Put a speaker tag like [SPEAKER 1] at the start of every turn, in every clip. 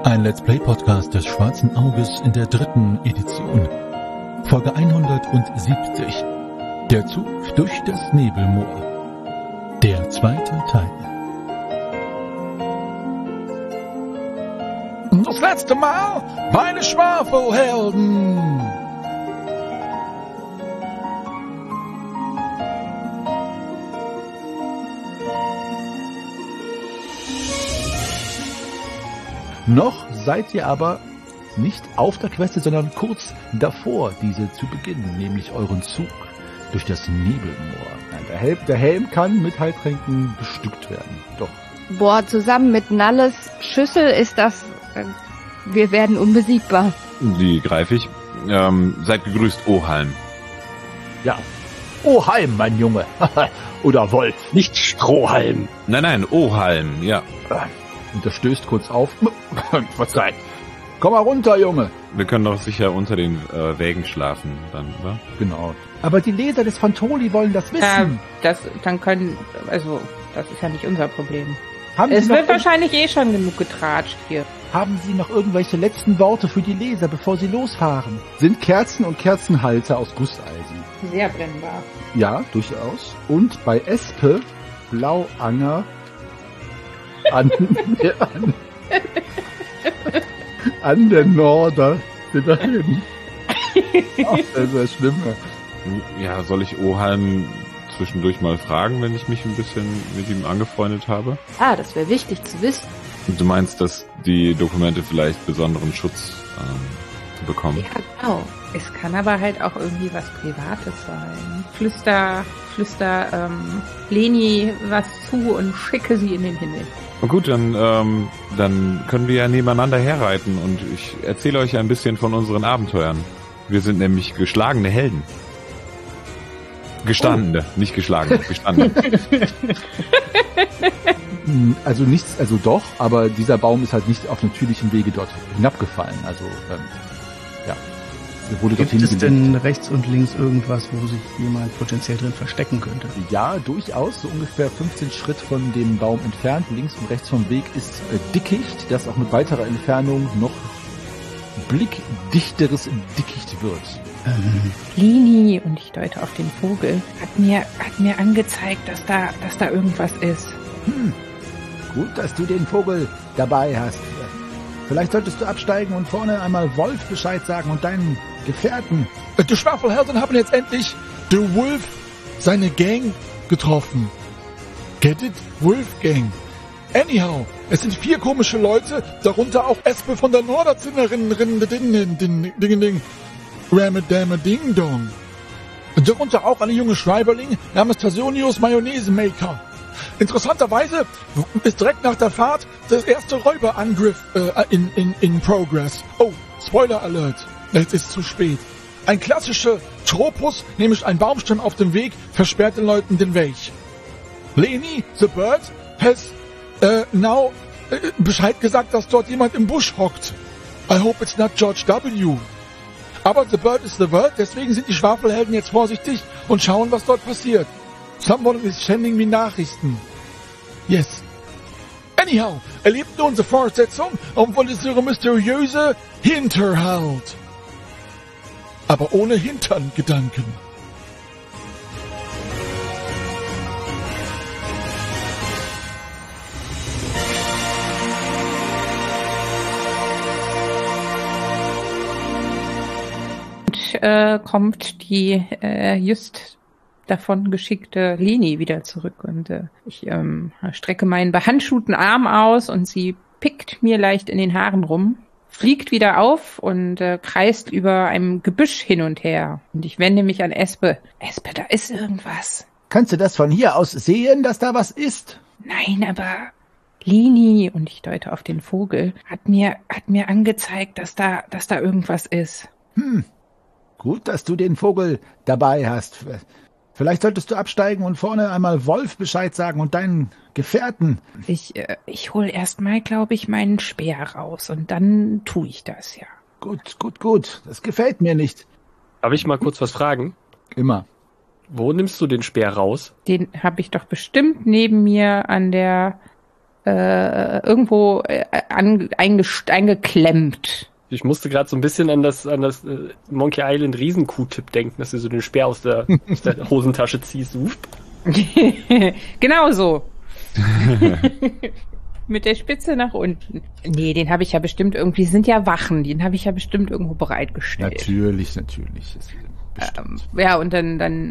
[SPEAKER 1] Ein Let's Play Podcast des Schwarzen Auges in der 3. Edition. Folge 170. Der Zug durch das Nebelmoor. Der 2. Teil. Das letzte Mal meine Schwafelhelden. Noch seid ihr aber nicht auf der Queste, sondern kurz davor, diese zu beginnen, nämlich euren Zug durch das Nebelmoor. Der Helm kann mit Heiltränken bestückt werden. Doch.
[SPEAKER 2] Boah, zusammen mit Nalles Schüssel ist das... wir werden unbesiegbar.
[SPEAKER 3] Die greife ich. Seid gegrüßt, Ohalm.
[SPEAKER 4] Ja. Ohalm, mein Junge. Oder Wolf. Nicht Strohhalm.
[SPEAKER 3] Nein, Ohalm, ja.
[SPEAKER 4] Und er stößt kurz auf. Verzeih. Komm mal runter, Junge.
[SPEAKER 3] Wir können doch sicher unter den Wägen schlafen, dann, oder?
[SPEAKER 4] Genau. Aber die Leser des Fantoli wollen das wissen.
[SPEAKER 5] Das ist ja nicht unser Problem.
[SPEAKER 4] Es
[SPEAKER 5] wird wahrscheinlich schon genug getratscht hier.
[SPEAKER 4] Haben Sie noch irgendwelche letzten Worte für die Leser, bevor Sie losfahren? Sind Kerzen und Kerzenhalter aus Gusseisen?
[SPEAKER 5] Sehr brennbar.
[SPEAKER 4] Ja, durchaus. Und bei Espe, Blauanger, an der Norder sind da hinten. Ach, das ist schlimm.
[SPEAKER 3] Ja, soll ich Ohalm zwischendurch mal fragen, wenn ich mich ein bisschen mit ihm angefreundet habe?
[SPEAKER 2] Ah, das wäre wichtig zu wissen.
[SPEAKER 3] Du meinst, dass die Dokumente vielleicht besonderen Schutz bekommen?
[SPEAKER 5] Ja, genau. Es kann aber halt auch irgendwie was Privates sein. Flüster Leni was zu und schicke sie in den Himmel.
[SPEAKER 3] Gut, dann können wir ja nebeneinander herreiten und ich erzähle euch ein bisschen von unseren Abenteuern. Wir sind nämlich geschlagene Helden. Gestandene, nicht geschlagene, gestandene.
[SPEAKER 4] Also doch, aber dieser Baum ist halt nicht auf natürlichem Wege dort hinabgefallen. Also, ja.
[SPEAKER 6] Gibt es denn rechts und links irgendwas, wo sich jemand potenziell drin verstecken könnte?
[SPEAKER 4] Ja, durchaus. So ungefähr 15 Schritt von dem Baum entfernt, links und rechts vom Weg, ist Dickicht, das auch mit weiterer Entfernung noch blickdichteres Dickicht wird.
[SPEAKER 5] Lini, und ich deute auf den Vogel, hat mir angezeigt, dass da irgendwas ist.
[SPEAKER 4] Gut, dass du den Vogel dabei hast. Vielleicht solltest du absteigen und vorne einmal Wolf Bescheid sagen und deinen Gefährten.
[SPEAKER 1] Die Schwafelhelden haben jetzt endlich The Wolf seine Gang getroffen. Get it? Wolf Gang. Anyhow, es sind 4 komische Leute, darunter auch Espe von der Norderzinnerin, Ding Dong. Und darunter auch eine junge Schreiberling namens Tasonius Mayonnaise-Maker. Interessanterweise ist direkt nach der Fahrt das erste Räuberangriff in Progress. Oh, Spoiler Alert. Es ist zu spät. Ein klassischer Tropus, nämlich ein Baumstamm auf dem Weg, versperrt den Leuten den Weg. Leni, the Bird, has now Bescheid gesagt, dass dort jemand im Busch hockt. I hope it's not George W. Aber the Bird is the Bird, deswegen sind die Schwafelhelden jetzt vorsichtig und schauen, was dort passiert. Someone is sending me Nachrichten. Yes. Anyhow, erlebt nun die Fortsetzung und wollte ihre mysteriöse Hinterhalt. Aber ohne Hinterngedanken.
[SPEAKER 5] Und kommt die just davon geschickte Leni wieder zurück und ich strecke meinen behandschuhten Arm aus und sie pickt mir leicht in den Haaren rum, fliegt wieder auf und kreist über einem Gebüsch hin und her. Und ich wende mich an Espe. Espe, da ist irgendwas.
[SPEAKER 4] Kannst du das von hier aus sehen, dass da was ist?
[SPEAKER 5] Nein, aber Leni, und ich deute auf den Vogel, hat mir angezeigt, dass da irgendwas ist.
[SPEAKER 4] Gut, dass du den Vogel dabei hast. Vielleicht solltest du absteigen und vorne einmal Wolf Bescheid sagen und deinen Gefährten.
[SPEAKER 5] Ich hol erstmal, glaube ich, meinen Speer raus und dann tue ich das, ja.
[SPEAKER 4] Gut. Das gefällt mir nicht.
[SPEAKER 7] Darf ich mal kurz was fragen?
[SPEAKER 4] Immer.
[SPEAKER 7] Wo nimmst du den Speer raus?
[SPEAKER 5] Den habe ich doch bestimmt neben mir an der irgendwo eingeklemmt.
[SPEAKER 7] Ich musste gerade so ein bisschen an das Monkey Island Riesen-Q-Tip denken, dass du so den Speer aus der Hosentasche ziehst.
[SPEAKER 5] Genau so. Mit der Spitze nach unten. Nee, den habe ich ja bestimmt irgendwie, sind ja Wachen, den habe ich ja bestimmt irgendwo bereitgestellt.
[SPEAKER 4] Natürlich.
[SPEAKER 5] Ja, und dann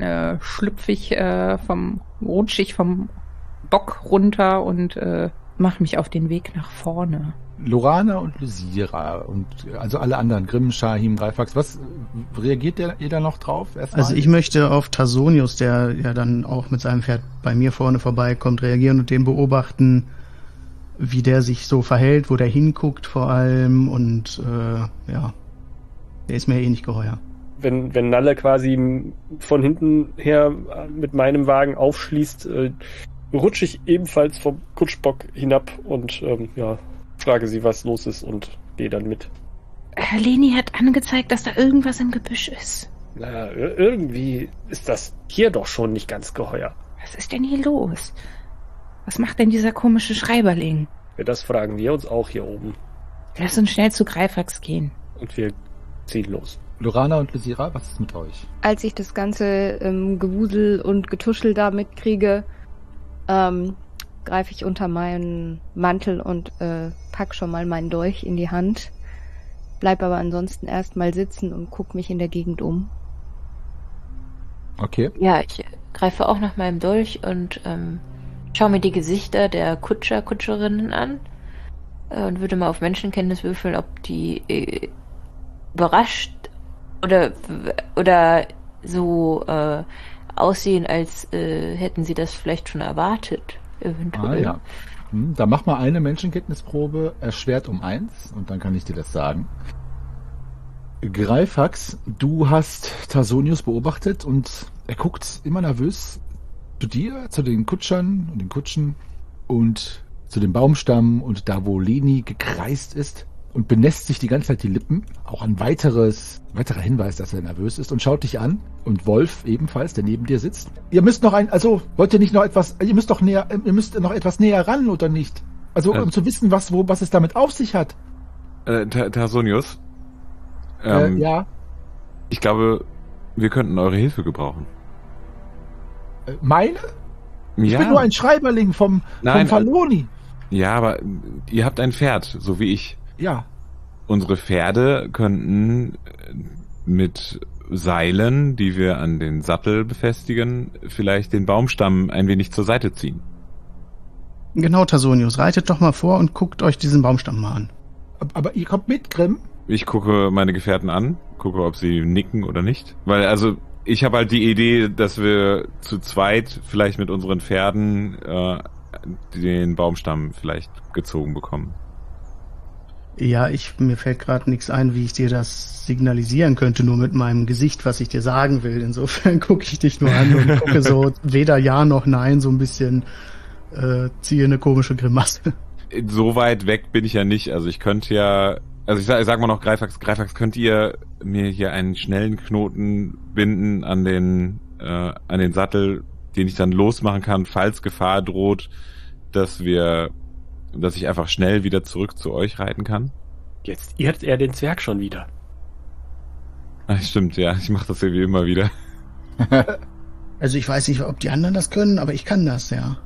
[SPEAKER 5] rutsche ich vom Bock runter und mache mich auf den Weg nach vorne.
[SPEAKER 4] Lorana und Lysira und also alle anderen, Grimm, Shahim, Greifax, was reagiert ihr da noch drauf? Erstmal?
[SPEAKER 6] Also ich möchte auf Tarsonius, der ja dann auch mit seinem Pferd bei mir vorne vorbeikommt, reagieren und den beobachten, wie der sich so verhält, wo der hinguckt vor allem und der ist mir eh nicht geheuer.
[SPEAKER 7] Wenn Nalle quasi von hinten her mit meinem Wagen aufschließt, rutsche ich ebenfalls vom Kutschbock hinab und frage sie, was los ist und gehe dann mit.
[SPEAKER 5] Leni hat angezeigt, dass da irgendwas im Gebüsch ist.
[SPEAKER 7] Naja, irgendwie ist das hier doch schon nicht ganz geheuer.
[SPEAKER 5] Was ist denn hier los? Was macht denn dieser komische Schreiberling?
[SPEAKER 7] Ja, das fragen wir uns auch hier oben.
[SPEAKER 5] Lass uns schnell zu Greifax gehen.
[SPEAKER 7] Und wir ziehen los.
[SPEAKER 4] Lorana und Lysira, was ist mit euch?
[SPEAKER 2] Als ich das ganze Gewusel und Getuschel da mitkriege, greife ich unter meinen Mantel und pack schon mal meinen Dolch in die Hand. Bleib aber ansonsten erstmal sitzen und guck mich in der Gegend um.
[SPEAKER 4] Okay.
[SPEAKER 8] Ja, ich greife auch nach meinem Dolch und schaue mir die Gesichter der Kutscherinnen an und würde mal auf Menschenkenntnis würfeln, ob die überrascht oder so aussehen, als hätten sie das vielleicht schon erwartet, eventuell.
[SPEAKER 4] Ja. Da mach mal eine Menschenkenntnisprobe, erschwert um 1 und dann kann ich dir das sagen. Greifax, du hast Tarsonius beobachtet und er guckt immer nervös zu dir, zu den Kutschern und den Kutschen und zu dem Baumstamm und da, wo Leni gekreist ist und benässt sich die ganze Zeit die Lippen. Auch ein weiterer Hinweis, dass er nervös ist und schaut dich an. Und Wolf ebenfalls, der neben dir sitzt. Ihr müsst noch wollt ihr nicht noch etwas, ihr müsst noch etwas näher ran, oder nicht? Also, um zu wissen, was es damit auf sich hat.
[SPEAKER 3] Tarsonius?
[SPEAKER 4] Ja.
[SPEAKER 3] Ich glaube, wir könnten eure Hilfe gebrauchen.
[SPEAKER 4] Meine? Ich
[SPEAKER 3] Ja.
[SPEAKER 4] bin nur ein Schreiberling vom Faloni.
[SPEAKER 3] Ja, aber ihr habt ein Pferd, so wie ich.
[SPEAKER 4] Ja.
[SPEAKER 3] Unsere Pferde könnten mit Seilen, die wir an den Sattel befestigen, vielleicht den Baumstamm ein wenig zur Seite ziehen.
[SPEAKER 6] Genau, Tarsonius, reitet doch mal vor und guckt euch diesen Baumstamm mal an.
[SPEAKER 4] Aber ihr kommt mit, Grimm?
[SPEAKER 3] Ich gucke meine Gefährten an, gucke, ob sie nicken oder nicht. Weil, also, ich habe halt die Idee, dass wir zu zweit vielleicht mit unseren Pferden den Baumstamm vielleicht gezogen bekommen.
[SPEAKER 6] Ja, mir fällt gerade nichts ein, wie ich dir das signalisieren könnte, nur mit meinem Gesicht, was ich dir sagen will. Insofern gucke ich dich nur an und gucke so weder Ja noch Nein, so ein bisschen ziehe eine komische Grimasse.
[SPEAKER 3] So weit weg bin ich ja nicht. Also ich könnte ja, also ich sag mal noch Greifax, könnt ihr mir hier einen schnellen Knoten binden an den Sattel, den ich dann losmachen kann, falls Gefahr droht, dass ich einfach schnell wieder zurück zu euch reiten kann?
[SPEAKER 7] Jetzt irrt er den Zwerg schon wieder.
[SPEAKER 3] Ach, stimmt, ja. Ich mache das ja wie immer wieder.
[SPEAKER 6] Also ich weiß nicht, ob die anderen das können, aber ich kann das, ja.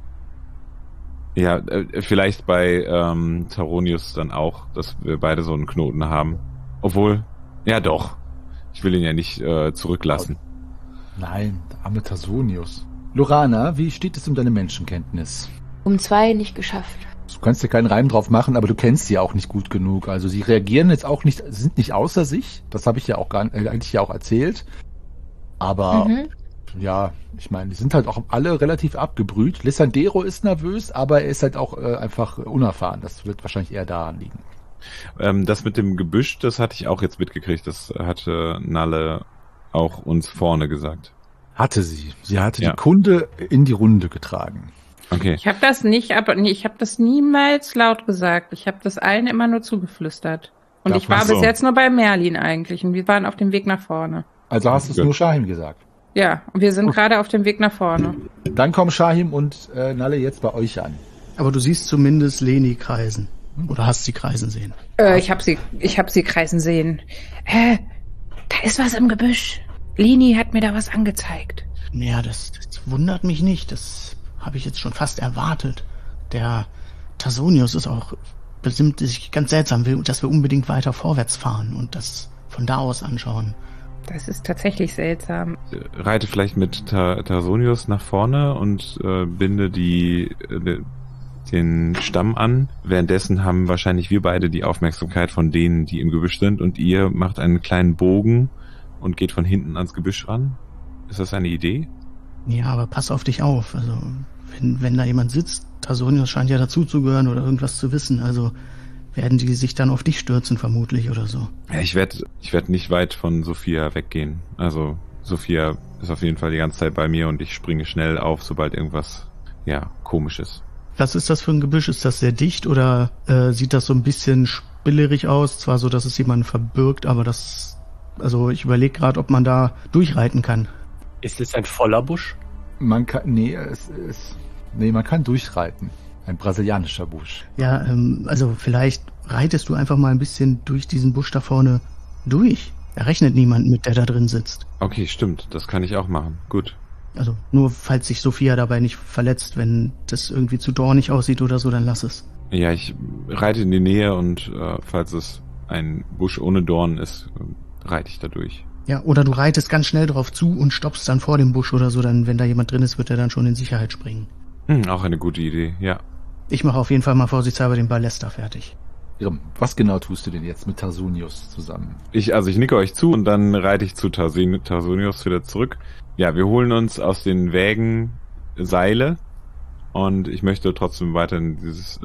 [SPEAKER 3] Ja, vielleicht bei Taronius dann auch, dass wir beide so einen Knoten haben. Obwohl, ja doch. Ich will ihn ja nicht zurücklassen.
[SPEAKER 4] Nein, der arme Tarsonius. Lorana, wie steht es um deine Menschenkenntnis?
[SPEAKER 8] Um 2 nicht geschafft.
[SPEAKER 4] Du kannst dir keinen Reim drauf machen, aber du kennst sie auch nicht gut genug. Also sie reagieren jetzt auch nicht, sind nicht außer sich. Das habe ich ja auch eigentlich auch erzählt. Aber ja, ich meine, die sind halt auch alle relativ abgebrüht. Lissandero ist nervös, aber er ist halt auch einfach unerfahren. Das wird wahrscheinlich eher daran liegen.
[SPEAKER 3] Das mit dem Gebüsch, das hatte ich auch jetzt mitgekriegt. Das hatte Nalle auch uns vorne gesagt.
[SPEAKER 4] Hatte sie. Sie hatte die Kunde in die Runde getragen.
[SPEAKER 3] Okay.
[SPEAKER 5] Ich habe das ich habe das niemals laut gesagt. Ich habe das allen immer nur zugeflüstert. Und ich war bis jetzt nur bei Merlin eigentlich und wir waren auf dem Weg nach vorne.
[SPEAKER 4] Also hast du es nur Shahim gesagt?
[SPEAKER 5] Ja, und wir sind gerade auf dem Weg nach vorne.
[SPEAKER 4] Dann kommen Shahim und Nalle jetzt bei euch an.
[SPEAKER 6] Aber du siehst zumindest Leni kreisen. Oder hast sie kreisen sehen?
[SPEAKER 5] Ich hab sie kreisen sehen. Da ist was im Gebüsch. Leni hat mir da was angezeigt.
[SPEAKER 6] Ja, das wundert mich nicht. Das habe ich jetzt schon fast erwartet. Der Tasonius ist auch bestimmt sich ganz seltsam, will, dass wir unbedingt weiter vorwärts fahren und das von da aus anschauen.
[SPEAKER 5] Das ist tatsächlich seltsam.
[SPEAKER 3] Reite vielleicht mit Tasonius nach vorne und binde den Stamm an. Währenddessen haben wahrscheinlich wir beide die Aufmerksamkeit von denen, die im Gebüsch sind, und ihr macht einen kleinen Bogen und geht von hinten ans Gebüsch ran. Ist das eine Idee?
[SPEAKER 6] Ja, aber pass auf dich auf. Also, wenn da jemand sitzt, Tasonius scheint ja dazuzugehören oder irgendwas zu wissen, also werden die sich dann auf dich stürzen vermutlich oder so.
[SPEAKER 3] Ja, ich werd nicht weit von Sophia weggehen. Also Sophia ist auf jeden Fall die ganze Zeit bei mir und ich springe schnell auf, sobald irgendwas, komisch ist.
[SPEAKER 6] Was ist das für ein Gebüsch? Ist das sehr dicht oder sieht das so ein bisschen spillerig aus? Zwar so, dass es jemanden verbirgt, aber ich überlege gerade, ob man da durchreiten kann.
[SPEAKER 7] Ist es ein voller Busch?
[SPEAKER 4] Man kann durchreiten. Ein brasilianischer Busch.
[SPEAKER 6] Ja, also vielleicht reitest du einfach mal ein bisschen durch diesen Busch da vorne durch. Da rechnet niemand mit, der da drin sitzt.
[SPEAKER 3] Okay, stimmt. Das kann ich auch machen. Gut.
[SPEAKER 6] Also nur falls sich Sophia dabei nicht verletzt, wenn das irgendwie zu dornig aussieht oder so, dann lass es.
[SPEAKER 3] Ja, ich reite in die Nähe und falls es ein Busch ohne Dorn ist, reite ich da durch.
[SPEAKER 6] Ja, oder du reitest ganz schnell drauf zu und stoppst dann vor dem Busch oder so, dann, wenn da jemand drin ist, wird er dann schon in Sicherheit springen.
[SPEAKER 3] Auch eine gute Idee, ja.
[SPEAKER 6] Ich mache auf jeden Fall mal vorsichtshalber den Ballester fertig.
[SPEAKER 4] Was genau tust du denn jetzt mit Tasonius zusammen?
[SPEAKER 3] Ich nicke euch zu und dann reite ich zu Tasonius wieder zurück. Ja, wir holen uns aus den Wägen Seile und ich möchte trotzdem weiterhin dieses,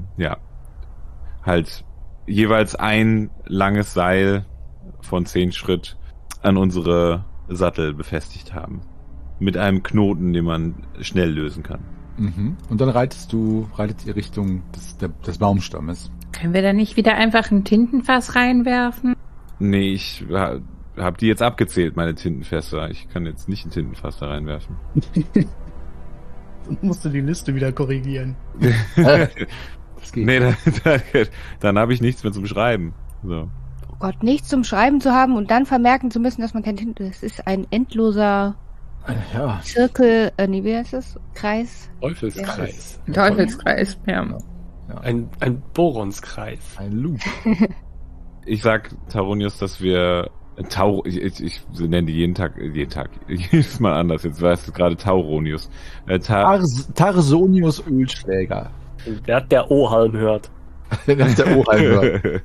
[SPEAKER 3] halt jeweils ein langes Seil von 10 Schritt an unsere Sattel befestigt haben. Mit einem Knoten, den man schnell lösen kann.
[SPEAKER 4] Mhm. Und dann reitet ihr Richtung des Baumstammes.
[SPEAKER 5] Können wir da nicht wieder einfach ein Tintenfass reinwerfen?
[SPEAKER 3] Nee, ich hab die jetzt abgezählt, meine Tintenfässer. Ich kann jetzt nicht ein Tintenfass da reinwerfen.
[SPEAKER 6] Dann musst du die Liste wieder korrigieren.
[SPEAKER 4] Das geht.
[SPEAKER 3] Nee, dann habe ich nichts mehr zum Schreiben. So.
[SPEAKER 2] Oh Gott, nichts zum Schreiben zu haben und dann vermerken zu müssen, dass man kein Tinte... Das ist ein endloser Zirkel... wie heißt das? Kreis?
[SPEAKER 7] Teufelskreis.
[SPEAKER 5] Ja. Teufelskreis, ja.
[SPEAKER 7] Ein Boronskreis.
[SPEAKER 4] Ein Loop.
[SPEAKER 3] Ich sag Taronius, dass wir ich nenne die jeden Tag, jedes Mal anders. Jetzt war es gerade Tauronius.
[SPEAKER 4] Tarsonius Ölschläger.
[SPEAKER 7] Wer der O-Halm hört.
[SPEAKER 4] Wer der O-Halm hört.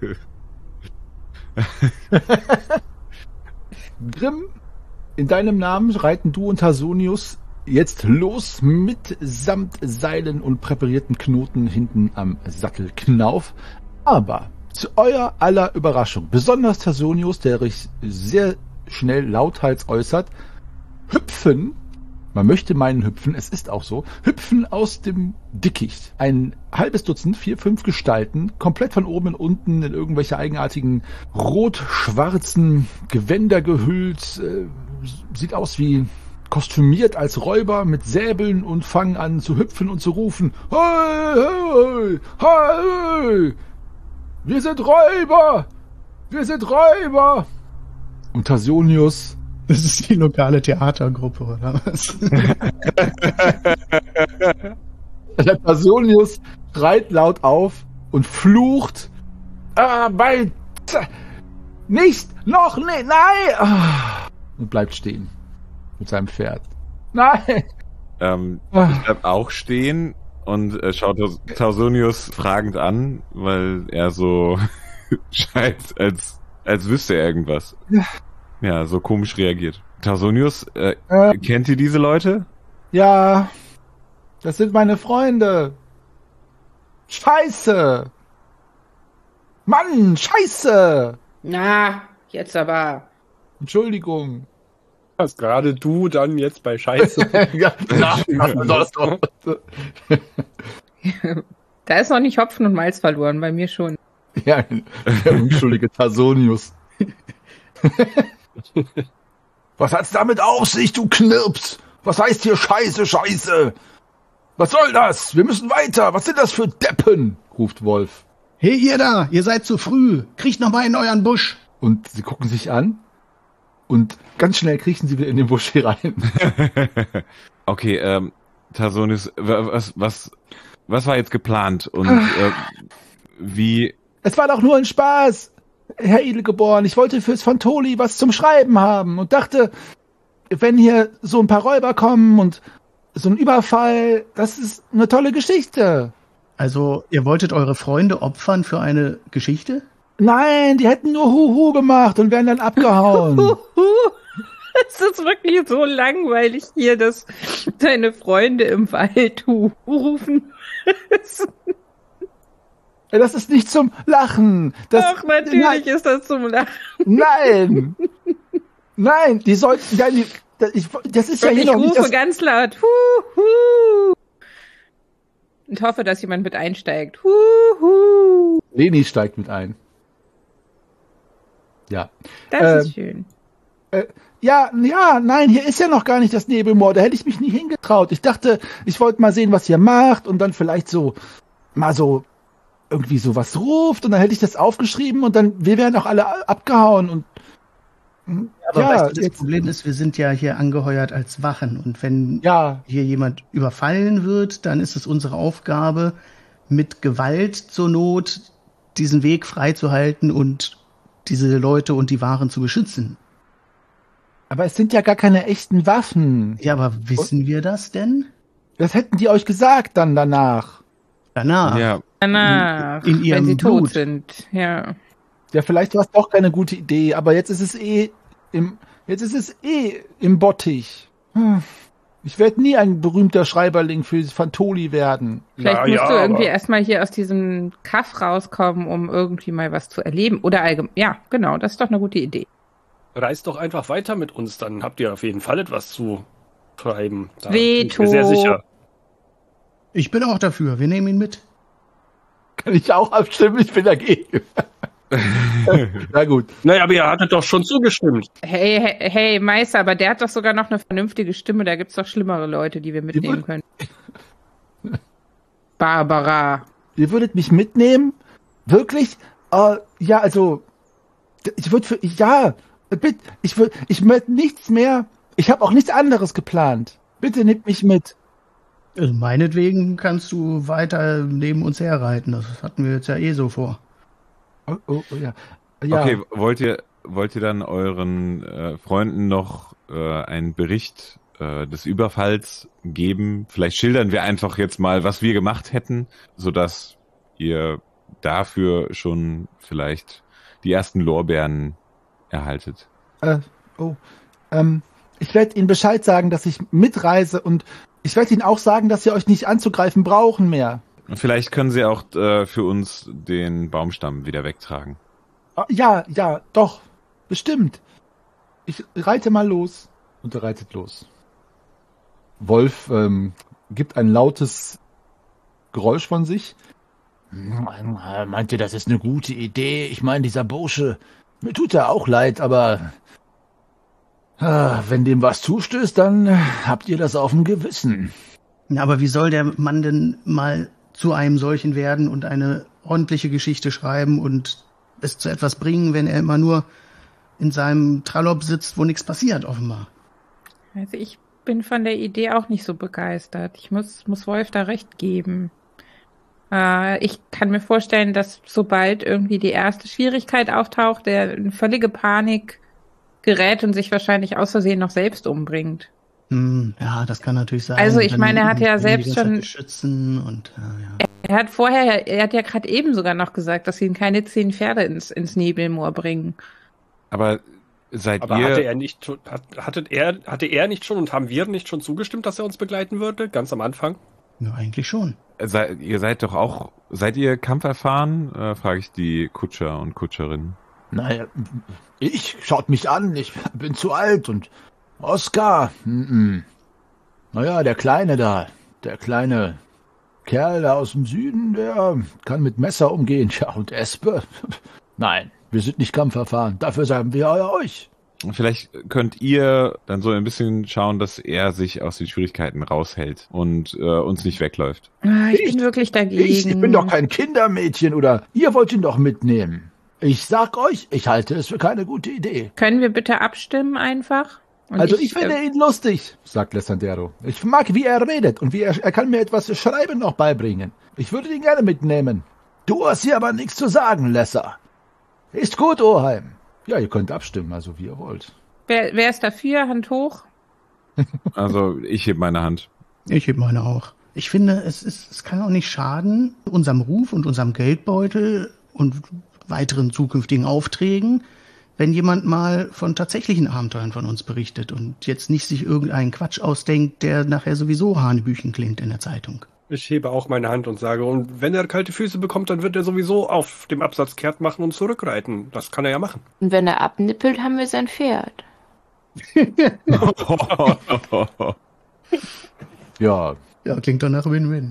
[SPEAKER 4] Grimm, in deinem Namen reiten du und Tarsonius jetzt los mitsamt Seilen und präparierten Knoten hinten am Sattelknauf. Aber zu eurer aller Überraschung, besonders Tarsonius, der sich sehr schnell lauthals äußert, hüpfen, man möchte meinen hüpfen, es ist auch so, hüpfen aus dem Dickicht. Ein halbes Dutzend, 4, 5 Gestalten, komplett von oben und unten in irgendwelche eigenartigen rot-schwarzen Gewänder gehüllt, sieht aus wie kostümiert als Räuber mit Säbeln und fangen an zu hüpfen und zu rufen, hey, hey, hey, wir sind Räuber! Wir sind Räuber! Und Tarsonius...
[SPEAKER 6] Das ist die lokale Theatergruppe, oder was?
[SPEAKER 4] Der Tarsonius schreit laut auf und flucht. Nicht! Noch nicht! Nein! Und bleibt stehen. Mit seinem Pferd. Nein!
[SPEAKER 3] Ich bleib auch stehen und schaut Tarsonius fragend an, weil er so scheint, als wüsste er irgendwas. Ja, so komisch reagiert. Tarsonius, kennt ihr diese Leute?
[SPEAKER 4] Ja, das sind meine Freunde. Scheiße! Mann, Scheiße!
[SPEAKER 5] Na, jetzt aber.
[SPEAKER 4] Entschuldigung.
[SPEAKER 7] Was gerade du dann jetzt bei Scheiße?
[SPEAKER 5] Da ist noch nicht Hopfen und Malz verloren, bei mir schon.
[SPEAKER 4] Ja, der unschuldige Tarsonius. Was hat's damit auf sich, du Knirps? Was heißt hier Scheiße, Scheiße? Was soll das? Wir müssen weiter. Was sind das für Deppen? Ruft Wolf.
[SPEAKER 6] Hey, ihr da, ihr seid zu früh. Kriecht noch mal in euren Busch.
[SPEAKER 4] Und sie gucken sich an und ganz schnell kriechen sie wieder in den Busch hier rein.
[SPEAKER 3] Okay, Tarsonius, was war jetzt geplant und wie...
[SPEAKER 4] Es war doch nur ein Spaß, Herr Edelgeboren. Ich wollte fürs Fantoli was zum Schreiben haben und dachte, wenn hier so ein paar Räuber kommen und so ein Überfall, das ist eine tolle Geschichte.
[SPEAKER 6] Also, ihr wolltet eure Freunde opfern für eine Geschichte?
[SPEAKER 4] Nein, die hätten nur Huhu gemacht und wären dann abgehauen.
[SPEAKER 5] Es ist wirklich so langweilig hier, dass deine Freunde im Wald Huhu rufen.
[SPEAKER 4] Das ist nicht zum Lachen.
[SPEAKER 5] Doch, natürlich ist das zum Lachen.
[SPEAKER 4] Nein. Nein, die sollten ja nicht... Das ist ja hier noch nicht...
[SPEAKER 5] Ich rufe ganz laut. Huhu. Und hoffe, dass jemand mit einsteigt. Huhu.
[SPEAKER 4] Leni steigt mit ein. Ja.
[SPEAKER 5] Das ist schön.
[SPEAKER 4] Nein, hier ist ja noch gar nicht das Nebelmoor. Da hätte ich mich nie hingetraut. Ich dachte, ich wollte mal sehen, was ihr macht und dann vielleicht irgendwie so was ruft und dann hätte ich das aufgeschrieben und dann, wir wären auch alle abgehauen und
[SPEAKER 6] aber weißt du, das Problem ist, wir sind ja hier angeheuert als Wachen und wenn hier jemand überfallen wird, dann ist es unsere Aufgabe, mit Gewalt zur Not diesen Weg freizuhalten und diese Leute und die Waren zu beschützen.
[SPEAKER 4] Aber es sind ja gar keine echten Waffen.
[SPEAKER 6] Ja, aber wissen wir das denn?
[SPEAKER 4] Das hätten die euch gesagt dann danach.
[SPEAKER 6] Danach?
[SPEAKER 3] Ja.
[SPEAKER 5] Danach,
[SPEAKER 6] in ihrem
[SPEAKER 5] wenn sie
[SPEAKER 6] Blut.
[SPEAKER 5] tot sind, ja.
[SPEAKER 4] Ja, vielleicht war es doch keine gute Idee, aber jetzt ist es im Bottich. Ich werde nie ein berühmter Schreiberling für Fantoli werden.
[SPEAKER 5] Vielleicht musst du irgendwie erstmal hier aus diesem Kaff rauskommen, um irgendwie mal was zu erleben. Oder allgemein. Ja, genau, das ist doch eine gute Idee.
[SPEAKER 7] Reist doch einfach weiter mit uns, dann habt ihr auf jeden Fall etwas zu schreiben. Da
[SPEAKER 5] Veto.
[SPEAKER 7] bin ich mir sehr sicher.
[SPEAKER 6] Ich bin auch dafür, wir nehmen ihn mit.
[SPEAKER 4] Kann ich auch abstimmen? Ich bin dagegen. Na gut.
[SPEAKER 7] Naja, aber ihr hattet doch schon zugestimmt.
[SPEAKER 5] Hey, Meister, aber der hat doch sogar noch eine vernünftige Stimme. Da gibt's doch schlimmere Leute, die wir mitnehmen können. Barbara.
[SPEAKER 4] Ihr würdet mich mitnehmen? Wirklich? Ja, also, ich würde bitte, ich möchte nichts mehr. Ich habe auch nichts anderes geplant. Bitte nehmt mich mit.
[SPEAKER 6] Also meinetwegen kannst du weiter neben uns herreiten. Das hatten wir jetzt ja so vor.
[SPEAKER 4] Ja.
[SPEAKER 3] Okay, wollt ihr dann euren Freunden noch einen Bericht des Überfalls geben? Vielleicht schildern wir einfach jetzt mal, was wir gemacht hätten, sodass ihr dafür schon vielleicht die ersten Lorbeeren erhaltet.
[SPEAKER 4] Ich werde Ihnen Bescheid sagen, dass ich mitreise und ich werde Ihnen auch sagen, dass Sie euch nicht anzugreifen brauchen mehr.
[SPEAKER 3] Vielleicht können Sie auch für uns den Baumstamm wieder wegtragen.
[SPEAKER 4] Ja, doch, bestimmt. Ich reite mal los. Und er reitet los. Wolf gibt ein lautes Geräusch von sich. Meint ihr, das ist eine gute Idee? Ich meine, dieser Bursche, mir tut er auch leid, aber wenn dem was zustößt, dann habt ihr das auf dem Gewissen.
[SPEAKER 6] Ja, aber wie soll der Mann denn mal zu einem solchen werden und eine ordentliche Geschichte schreiben und es zu etwas bringen, wenn er immer nur in seinem Trallop sitzt, wo nichts passiert, offenbar?
[SPEAKER 5] Also ich bin von der Idee auch nicht so begeistert. Ich muss Wolf da recht geben. Ich kann mir vorstellen, dass sobald irgendwie die erste Schwierigkeit auftaucht, der in völlige Panik gerät und sich wahrscheinlich aus Versehen noch selbst umbringt.
[SPEAKER 6] Ja, das kann natürlich sein.
[SPEAKER 5] Also ich meine, er hat ja selbst schon... Er hat ja gerade eben sogar noch gesagt, dass ihn keine 10 Pferde ins Nebelmoor bringen.
[SPEAKER 3] Aber
[SPEAKER 7] hatte er nicht schon und haben wir nicht schon zugestimmt, dass er uns begleiten würde, ganz am Anfang?
[SPEAKER 6] Ja, eigentlich schon.
[SPEAKER 3] Ihr seid doch auch, seid ihr kampferfahren? Frage ich die Kutscher und Kutscherinnen.
[SPEAKER 4] Naja, schaut mich an, ich bin zu alt und Oskar, naja, der kleine Kerl da aus dem Süden, der kann mit Messer umgehen. Ja, und Espe? Nein, wir sind nicht kampferfahren, dafür sagen wir euch.
[SPEAKER 3] Vielleicht könnt ihr dann so ein bisschen schauen, dass er sich aus den Schwierigkeiten raushält und uns nicht wegläuft.
[SPEAKER 5] Ich bin wirklich dagegen.
[SPEAKER 4] Ich bin doch kein Kindermädchen oder ihr wollt ihn doch mitnehmen. Ich sag euch, ich halte es für keine gute Idee.
[SPEAKER 5] Können wir bitte abstimmen einfach? Und
[SPEAKER 4] Also ich finde ihn lustig, sagt Lessandero. Ich mag, wie er redet und wie er kann mir etwas Schreiben noch beibringen. Ich würde ihn gerne mitnehmen. Du hast hier aber nichts zu sagen, Lesser. Ist gut, Oheim. Ja, ihr könnt abstimmen, also wie ihr wollt.
[SPEAKER 5] Wer ist dafür? Hand hoch.
[SPEAKER 3] Also ich heb meine Hand.
[SPEAKER 6] Ich heb meine auch. Ich finde, es kann auch nicht schaden, unserem Ruf und unserem Geldbeutel und weiteren zukünftigen Aufträgen, wenn jemand mal von tatsächlichen Abenteuern von uns berichtet und jetzt nicht sich irgendeinen Quatsch ausdenkt, der nachher sowieso Hanebüchen klingt in der Zeitung.
[SPEAKER 7] Ich hebe auch meine Hand und sage, und wenn er kalte Füße bekommt, dann wird er sowieso auf dem Absatz kehrt machen und zurückreiten. Das kann er ja machen.
[SPEAKER 8] Und wenn er abnippelt, haben wir sein Pferd.
[SPEAKER 4] Ja,
[SPEAKER 6] Ja, klingt doch nach Win-Win.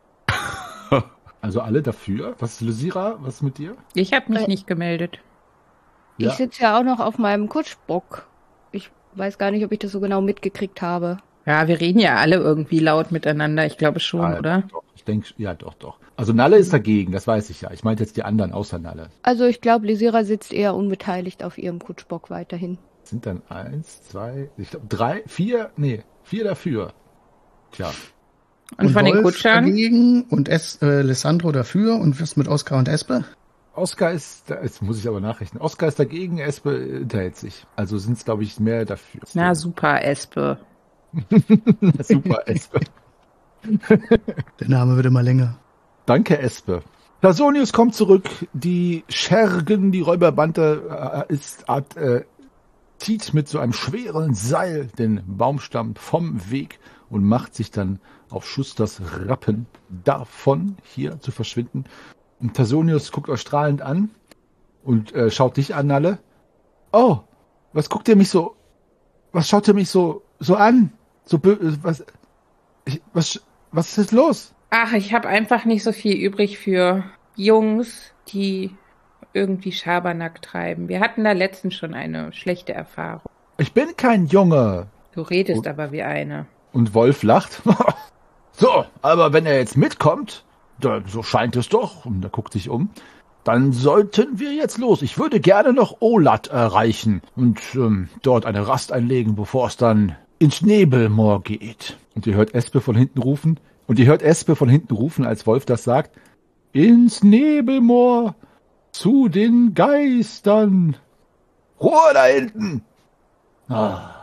[SPEAKER 4] also alle dafür. Was ist Lysira? Was ist mit dir?
[SPEAKER 5] Ich habe mich nicht gemeldet.
[SPEAKER 4] Ja.
[SPEAKER 2] Ich sitze ja auch noch auf meinem Kutschbock. Ich weiß gar nicht, ob ich das so genau mitgekriegt habe.
[SPEAKER 5] Ja, wir reden ja alle irgendwie laut miteinander. Ich glaube schon, oder?
[SPEAKER 4] Doch, ich denke, ja, doch. Also Nalle ist dagegen, das weiß ich ja. Ich meinte jetzt die anderen außer Nalle.
[SPEAKER 2] Also ich glaube, Lysira sitzt eher unbeteiligt auf ihrem Kutschbock weiterhin.
[SPEAKER 4] Sind dann 1, 2, ich glaube 3, 4, nee, 4 dafür. Tja.
[SPEAKER 5] Und von den
[SPEAKER 6] Wolf
[SPEAKER 5] Kutschern?
[SPEAKER 6] dagegen und Alessandro dafür und was mit Oskar und Espe?
[SPEAKER 4] Oskar ist, jetzt muss ich aber nachrechnen, Oskar ist dagegen, Espe unterhält sich. Also sind es, glaube ich, mehr dafür.
[SPEAKER 5] Na super, Espe.
[SPEAKER 4] Super, Espe.
[SPEAKER 6] Der Name wird immer länger.
[SPEAKER 4] Danke, Espe. Tasonius kommt zurück, die Schergen, die Räuberbande zieht mit so einem schweren Seil den Baumstamm vom Weg und macht sich dann auf Schusters Rappen davon, hier zu verschwinden. Und Tasonius guckt euch strahlend an und schaut dich an, Nalle. Oh, was guckt ihr mich so, was schaut ihr mich so an? So was ist jetzt los?
[SPEAKER 5] Ach, ich habe einfach nicht so viel übrig für Jungs, die irgendwie Schabernack treiben. Wir hatten da letztens schon eine schlechte Erfahrung.
[SPEAKER 4] Ich bin kein Junge.
[SPEAKER 5] Du redest aber wie eine.
[SPEAKER 4] Und Wolf lacht. So, aber wenn er jetzt mitkommt, so scheint es doch, und er guckt sich um, dann sollten wir jetzt los. Ich würde gerne noch Olat erreichen und dort eine Rast einlegen, bevor es dann ins Nebelmoor geht. Und ihr hört Espe von hinten rufen, als Wolf das sagt, ins Nebelmoor, zu den Geistern. Ruhe da hinten! Ah.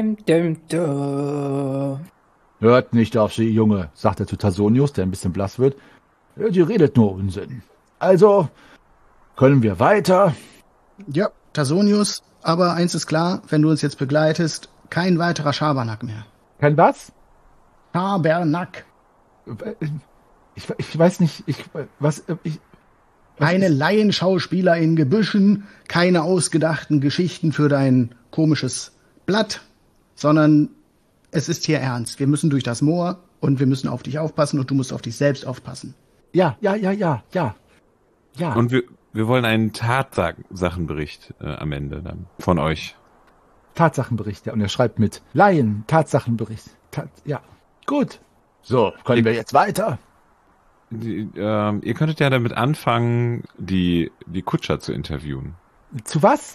[SPEAKER 4] Hört nicht auf sie, Junge, sagt er zu Tasonius, der ein bisschen blass wird. Die redet nur Unsinn. Also, können wir weiter?
[SPEAKER 6] Ja, Tasonius, aber eins ist klar, wenn du uns jetzt begleitest, kein weiterer Schabernack mehr.
[SPEAKER 4] Kein was?
[SPEAKER 6] Schabernack.
[SPEAKER 4] Ich weiß nicht,
[SPEAKER 6] Keine Laienschauspieler in Gebüschen, keine ausgedachten Geschichten für dein komisches Blatt, sondern es ist hier ernst. Wir müssen durch das Moor und wir müssen auf dich aufpassen und du musst auf dich selbst aufpassen.
[SPEAKER 4] Ja.
[SPEAKER 3] Und wir wollen einen Tatsachenbericht am Ende dann von euch.
[SPEAKER 4] Tatsachenbericht, ja. Und er schreibt mit Laien, Tatsachenbericht. Ja, gut. So, können wir jetzt weiter?
[SPEAKER 3] Ihr könntet ja damit anfangen, die Kutscher zu interviewen.
[SPEAKER 4] Zu was?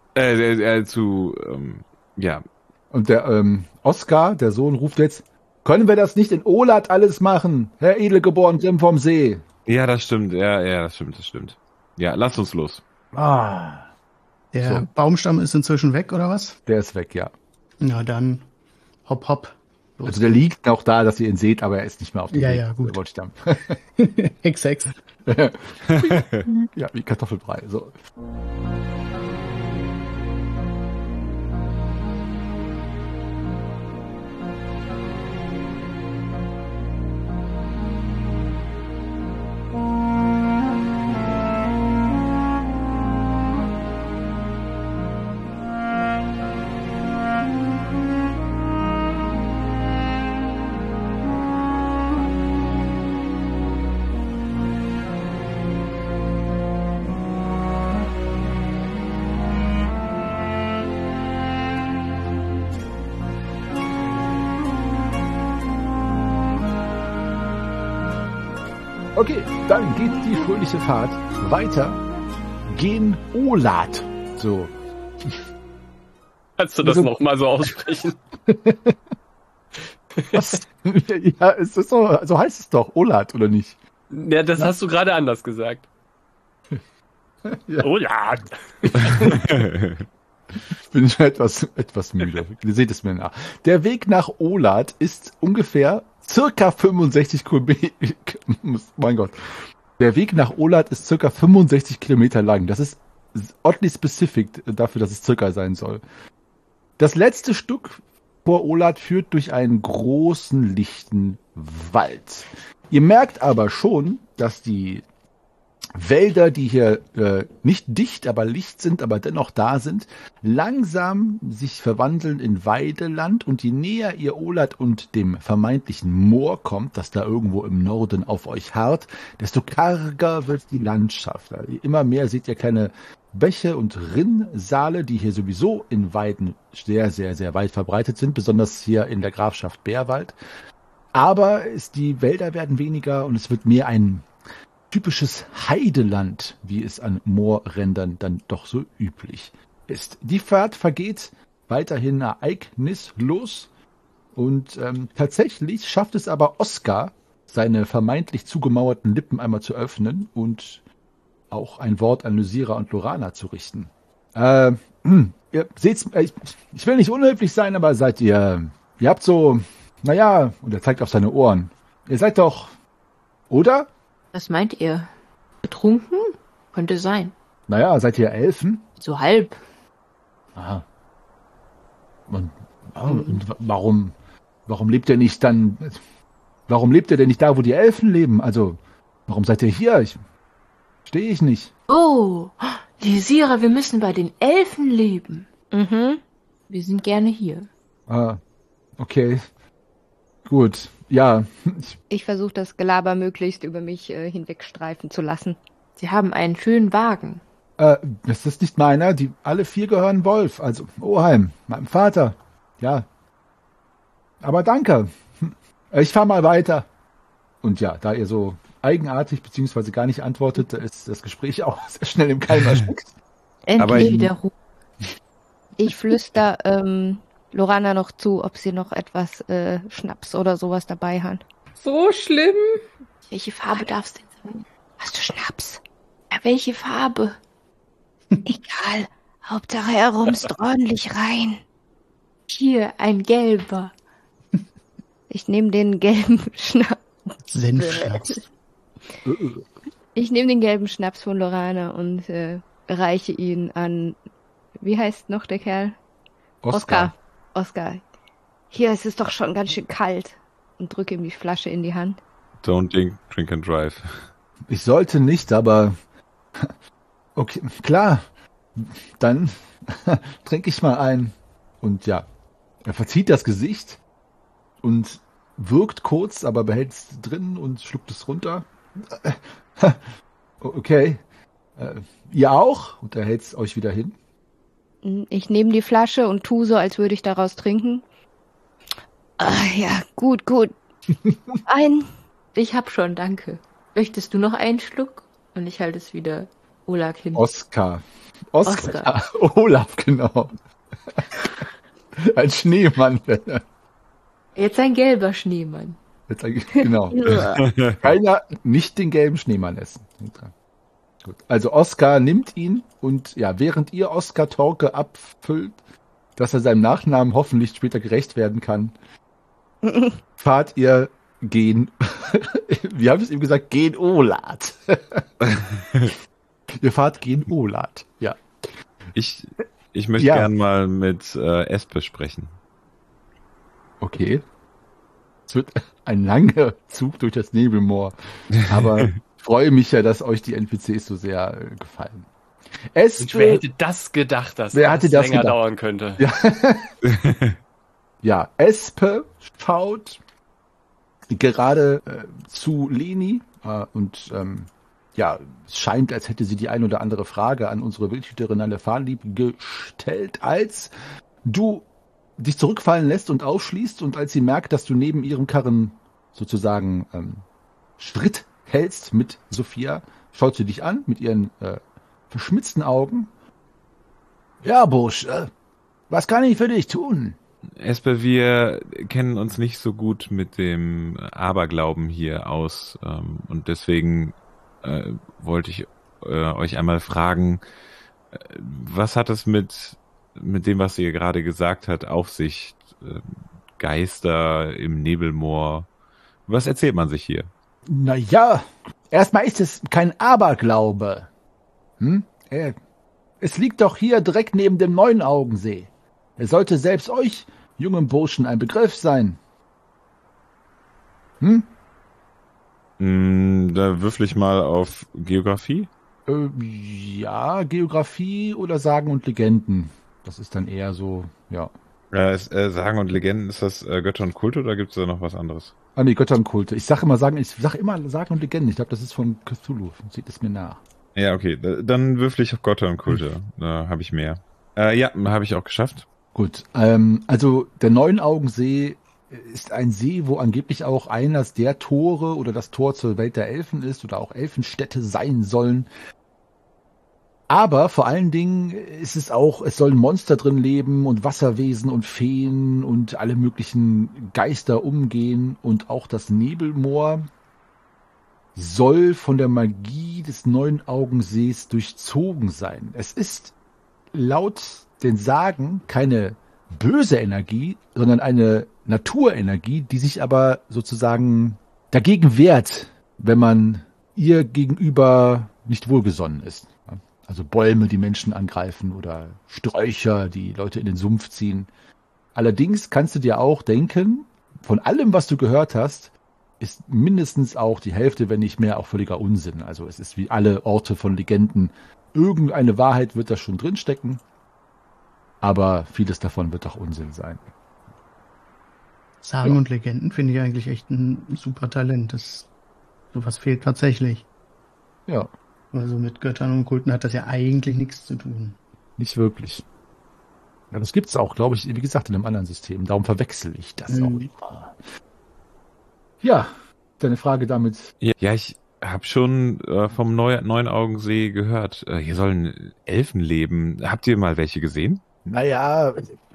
[SPEAKER 3] Ja.
[SPEAKER 4] Und der Oskar, der Sohn, ruft jetzt, können wir das nicht in Olat alles machen, Herr Edelgeboren Grimm vom See?
[SPEAKER 3] Ja, das stimmt. Ja, das stimmt. Ja, lasst uns los.
[SPEAKER 6] Der
[SPEAKER 4] So.
[SPEAKER 6] Baumstamm ist inzwischen weg, oder was?
[SPEAKER 4] Der ist weg, ja.
[SPEAKER 6] Na dann, hopp, hopp. Los.
[SPEAKER 4] Also der liegt noch da, dass ihr ihn seht, aber er ist nicht mehr auf dem
[SPEAKER 6] Ja,
[SPEAKER 4] Weg.
[SPEAKER 6] ja, gut.
[SPEAKER 4] Wollte ich dann.
[SPEAKER 6] Hex.
[SPEAKER 4] Ja, wie Kartoffelbrei. So. Okay, dann geht die fröhliche Fahrt weiter gen Olat. So.
[SPEAKER 7] Kannst du das nochmal so aussprechen?
[SPEAKER 4] Was? Ja, es ist so heißt es doch, Olat, oder nicht?
[SPEAKER 7] Ja, das hast du gerade anders gesagt.
[SPEAKER 4] Ja.
[SPEAKER 7] Oh ja.
[SPEAKER 4] Bin ich etwas müde. Ihr seht es mir nach. Der Weg nach Olat ist ungefähr circa 65 Kilometer. Mein Gott. Der Weg nach Olat ist circa 65 Kilometer lang. Das ist oddly specific dafür, dass es circa sein soll. Das letzte Stück vor Olat führt durch einen großen, lichten Wald. Ihr merkt aber schon, dass die Wälder, die hier nicht dicht, aber licht sind, aber dennoch da sind, langsam sich verwandeln in Weideland, und je näher ihr Olat und dem vermeintlichen Moor kommt, das da irgendwo im Norden auf euch harrt, desto karger wird die Landschaft. Immer mehr seht ihr kleine Bäche und Rinnsale, die hier sowieso in Weiden sehr, sehr, sehr weit verbreitet sind, besonders hier in der Grafschaft Bärwald. Aber die Wälder werden weniger und es wird mehr ein typisches Heideland, wie es an Moorrändern dann doch so üblich ist. Die Fahrt vergeht weiterhin ereignislos, und tatsächlich schafft es aber Oskar, seine vermeintlich zugemauerten Lippen einmal zu öffnen und auch ein Wort an Lysira und Lorana zu richten. Ihr seht's, ich will nicht unhöflich sein, aber ihr habt so, naja, und er zeigt auf seine Ohren. Ihr seid doch, oder?
[SPEAKER 8] Was meint ihr? Betrunken? Könnte sein.
[SPEAKER 4] Naja, seid ihr Elfen?
[SPEAKER 8] So halb.
[SPEAKER 4] Aha. Und warum lebt ihr nicht dann, warum lebt ihr denn nicht da, wo die Elfen leben? Also, warum seid ihr hier? Verstehe ich nicht.
[SPEAKER 8] Oh, Lysira, wir müssen bei den Elfen leben. Mhm. Wir sind gerne hier.
[SPEAKER 4] Ah, okay. Gut, ja.
[SPEAKER 2] Ich versuche das Gelaber möglichst über mich hinwegstreifen zu lassen.
[SPEAKER 8] Sie haben einen schönen Wagen.
[SPEAKER 4] Das ist nicht meiner. Alle 4 gehören Wolf, also Oheim, meinem Vater. Ja. Aber danke. Ich fahr mal weiter. Und ja, da ihr so eigenartig bzw. gar nicht antwortet, ist das Gespräch auch sehr schnell im Keim erstickt.
[SPEAKER 8] Endlich wieder Ruhe.
[SPEAKER 2] Ich flüster Lorana noch zu, ob sie noch etwas Schnaps oder sowas dabei hat.
[SPEAKER 5] So schlimm?
[SPEAKER 8] Welche Farbe darf's denn sein? Hast du Schnaps? Ja, welche Farbe?
[SPEAKER 2] Egal. Hauptsache er rumst ordentlich rein.
[SPEAKER 8] Hier, ein gelber.
[SPEAKER 2] Ich nehme den gelben Schnaps.
[SPEAKER 6] Senfschnaps.
[SPEAKER 2] Ich nehme den gelben Schnaps von Lorana und reiche ihn an, wie heißt noch der Kerl? Oskar. Hier ist es doch schon ganz schön kalt. Und drücke ihm die Flasche in die Hand.
[SPEAKER 3] Don't drink and drive.
[SPEAKER 4] Ich sollte nicht, aber okay, klar. Dann trinke ich mal ein. Und ja, er verzieht das Gesicht und wirkt kurz, aber behält es drin und schluckt es runter. Okay. Ihr auch? Und er hält es euch wieder hin.
[SPEAKER 2] Ich nehme die Flasche und tue so, als würde ich daraus trinken. Ja, gut.
[SPEAKER 8] Ich hab schon, danke. Möchtest du noch einen Schluck? Und ich halte es wieder Olaf hin.
[SPEAKER 4] Oskar. Olaf, genau. Ein Schneemann.
[SPEAKER 8] Jetzt ein gelber Schneemann.
[SPEAKER 4] Genau. Keiner nicht den gelben Schneemann essen. Gut. Also Oskar nimmt ihn und ja, während ihr Oskar Torke abfüllt, dass er seinem Nachnamen hoffentlich später gerecht werden kann, fahrt ihr gen, wie habe ich es ihm gesagt, gen Olat. Ihr fahrt gen Olat, ja.
[SPEAKER 3] Ich möchte gern mal mit Espe sprechen.
[SPEAKER 4] Okay. Es wird ein langer Zug durch das Nebelmoor, aber ich freue mich ja, dass euch die NPCs so sehr gefallen.
[SPEAKER 7] Wer hätte das gedacht, dass das länger dauern könnte?
[SPEAKER 4] Ja. Ja, Espe schaut gerade zu Leni und ja, es scheint, als hätte sie die ein oder andere Frage an unsere Wildhüterin Alefanlieb gestellt, als du dich zurückfallen lässt und aufschließt und als sie merkt, dass du neben ihrem Karren sozusagen Schritt hältst mit Sophia, schaut sie dich an mit ihren verschmitzten Augen. Ja, Bursch, was kann ich für dich tun?
[SPEAKER 3] Espe, wir kennen uns nicht so gut mit dem Aberglauben hier aus und deswegen wollte ich euch einmal fragen, was hat es mit dem, was ihr gerade gesagt habt, auf sich? Geister im Nebelmoor. Was erzählt man sich hier?
[SPEAKER 4] Naja, erstmal ist es kein Aberglaube. Es liegt doch hier direkt neben dem Neunaugensee. Es sollte selbst euch, jungen Burschen, ein Begriff sein.
[SPEAKER 3] Da würfel ich mal auf Geografie.
[SPEAKER 4] Ja, Geografie oder Sagen und Legenden. Das ist dann eher so, ja.
[SPEAKER 3] Sagen und Legenden, ist das Götter und Kulte oder gibt es da noch was anderes?
[SPEAKER 4] Ah nee, Götter und Kulte. Ich sag immer Sagen und Legenden. Ich glaube, das ist von Cthulhu. Sieht es mir nach.
[SPEAKER 3] Ja, okay. Dann würfel ich auf Götter und Kulte. Da habe ich mehr. Ja, habe ich auch geschafft.
[SPEAKER 4] Gut. Also der Neunaugensee ist ein See, wo angeblich auch eines der Tore oder das Tor zur Welt der Elfen ist oder auch Elfenstädte sein sollen. Aber vor allen Dingen ist es auch, es sollen Monster drin leben und Wasserwesen und Feen und alle möglichen Geister umgehen und auch das Nebelmoor soll von der Magie des Neunaugensees durchzogen sein. Es ist laut den Sagen keine böse Energie, sondern eine Naturenergie, die sich aber sozusagen dagegen wehrt, wenn man ihr gegenüber nicht wohlgesonnen ist. Also Bäume, die Menschen angreifen oder Sträucher, die Leute in den Sumpf ziehen. Allerdings kannst du dir auch denken, von allem, was du gehört hast, ist mindestens auch die Hälfte, wenn nicht mehr, auch völliger Unsinn. Also es ist wie alle Orte von Legenden. Irgendeine Wahrheit wird da schon drinstecken, aber vieles davon wird auch Unsinn sein.
[SPEAKER 6] Sagen und Legenden finde ich eigentlich echt ein super Talent. Sowas fehlt tatsächlich.
[SPEAKER 4] Ja.
[SPEAKER 6] Also mit Göttern und Kulten hat das ja eigentlich nichts zu tun.
[SPEAKER 4] Nicht wirklich. Ja, das gibt's auch, glaube ich, wie gesagt, in einem anderen System. Darum verwechsel ich das auch immer. Ja, deine Frage damit.
[SPEAKER 3] Ja, ich habe schon vom Neunaugensee gehört. Hier sollen Elfen leben. Habt ihr mal welche gesehen?
[SPEAKER 4] Naja,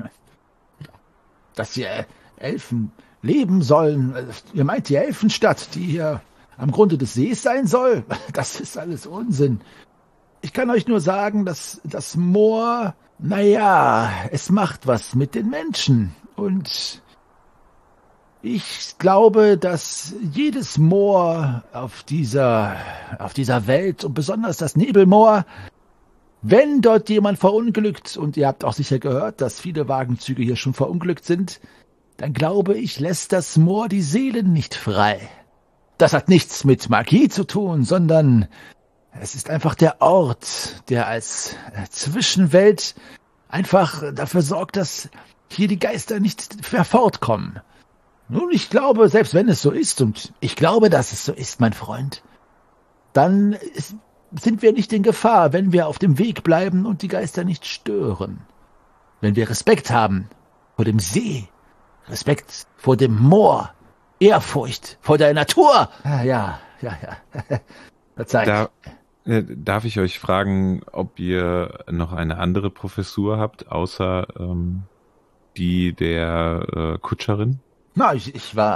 [SPEAKER 4] dass hier Elfen leben sollen. Ihr meint die Elfenstadt, die hier am Grunde des Sees sein soll? Das ist alles Unsinn. Ich kann euch nur sagen, dass das Moor, naja, es macht was mit den Menschen. Und ich glaube, dass jedes Moor auf dieser Welt und besonders das Nebelmoor, wenn dort jemand verunglückt, und ihr habt auch sicher gehört, dass viele Wagenzüge hier schon verunglückt sind, dann glaube ich, lässt das Moor die Seelen nicht frei. Das hat nichts mit Magie zu tun, sondern es ist einfach der Ort, der als Zwischenwelt einfach dafür sorgt, dass hier die Geister nicht mehr fortkommen. Nun, ich glaube, selbst wenn es so ist, und ich glaube, dass es so ist, mein Freund, dann sind wir nicht in Gefahr, wenn wir auf dem Weg bleiben und die Geister nicht stören. Wenn wir Respekt haben vor dem See, Respekt vor dem Moor, Ehrfurcht vor der Natur. Ja. Verzeiht.
[SPEAKER 3] Darf ich euch fragen, ob ihr noch eine andere Professur habt, außer die der Kutscherin?
[SPEAKER 4] Na, ich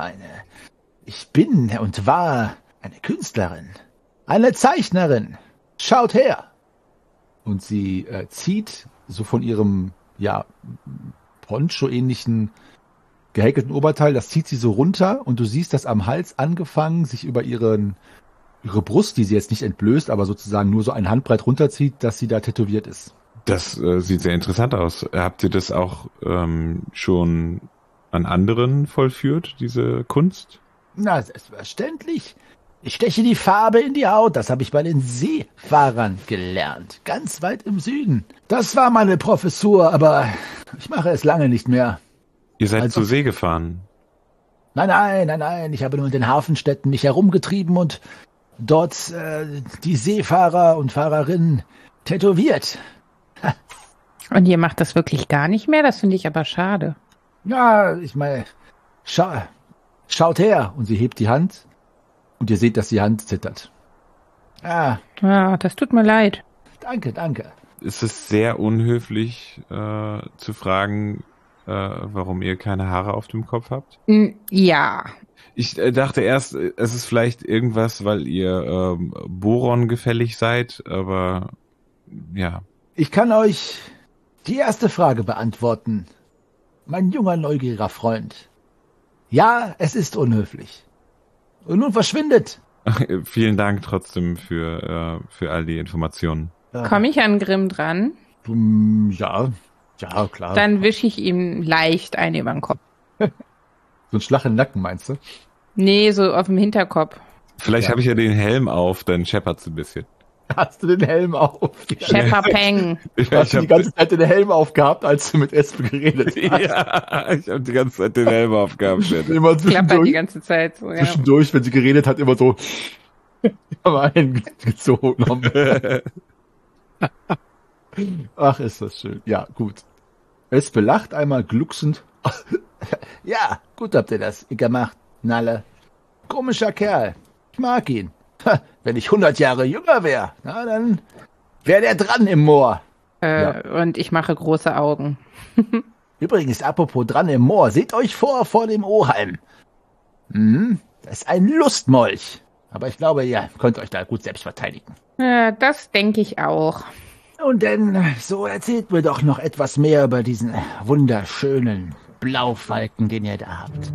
[SPEAKER 4] bin und war eine Künstlerin, eine Zeichnerin. Schaut her! Und sie zieht so von ihrem, Poncho-ähnlichen gehäkelten Oberteil, das zieht sie so runter und du siehst, dass am Hals angefangen sich über ihre Brust, die sie jetzt nicht entblößt, aber sozusagen nur so ein Handbreit runterzieht, dass sie da tätowiert ist.
[SPEAKER 3] Das sieht sehr interessant aus. Habt ihr das auch schon an anderen vollführt, diese Kunst?
[SPEAKER 4] Na, selbstverständlich. Ich steche die Farbe in die Haut, das habe ich bei den Seefahrern gelernt, ganz weit im Süden. Das war meine Professur, aber ich mache es lange nicht mehr.
[SPEAKER 3] Ihr seid zur See gefahren?
[SPEAKER 4] Nein. Ich habe nur in den Hafenstädten mich herumgetrieben und dort die Seefahrer und Fahrerinnen tätowiert.
[SPEAKER 5] Und ihr macht das wirklich gar nicht mehr? Das finde ich aber schade.
[SPEAKER 4] Ja, ich meine, schaut her. Und sie hebt die Hand Und ihr seht, dass die Hand zittert.
[SPEAKER 5] Ja, das tut mir leid.
[SPEAKER 4] Danke.
[SPEAKER 3] Es ist sehr unhöflich zu fragen, warum ihr keine Haare auf dem Kopf habt.
[SPEAKER 5] Ja.
[SPEAKER 3] Ich dachte erst, es ist vielleicht irgendwas, weil ihr Boron gefällig seid, aber ja.
[SPEAKER 4] Ich kann euch die erste Frage beantworten, mein junger, neugieriger Freund. Ja, es ist unhöflich. Und nun verschwindet.
[SPEAKER 3] Vielen Dank trotzdem für all die Informationen.
[SPEAKER 5] Komme ich an Grimm dran?
[SPEAKER 4] Ja, klar.
[SPEAKER 5] Dann wische ich ihm leicht eine über den Kopf.
[SPEAKER 4] So ein Schlag im Nacken, meinst du?
[SPEAKER 5] Nee, so auf dem Hinterkopf.
[SPEAKER 3] Vielleicht habe ich ja den Helm auf, dann scheppert's ein bisschen.
[SPEAKER 4] Hast du den Helm auf?
[SPEAKER 5] Schepperpeng.
[SPEAKER 4] Du hast die ganze Zeit den Helm aufgehabt, als du mit Espe geredet hast.
[SPEAKER 3] Ja, ich habe die ganze Zeit den Helm aufgehabt.
[SPEAKER 4] Immer
[SPEAKER 5] Klappert die ganze Zeit so, ja.
[SPEAKER 4] Zwischendurch, wenn sie geredet hat, immer so eingezogen. Ach, ist das schön. Ja, gut. Espe lacht einmal glucksend. Ja, gut habt ihr das gemacht, Nalle. Komischer Kerl. Ich mag ihn. Wenn ich 100 Jahre jünger wäre, dann wäre der dran im Moor.
[SPEAKER 5] Und ich mache große Augen.
[SPEAKER 4] Übrigens, apropos dran im Moor, seht euch vor dem Oheim. Das ist ein Lustmolch. Aber ich glaube, ihr könnt euch da gut selbst verteidigen.
[SPEAKER 5] Ja, das denke ich auch.
[SPEAKER 4] Und denn, so erzählt mir doch noch etwas mehr über diesen wunderschönen Blaufalken, den ihr da habt.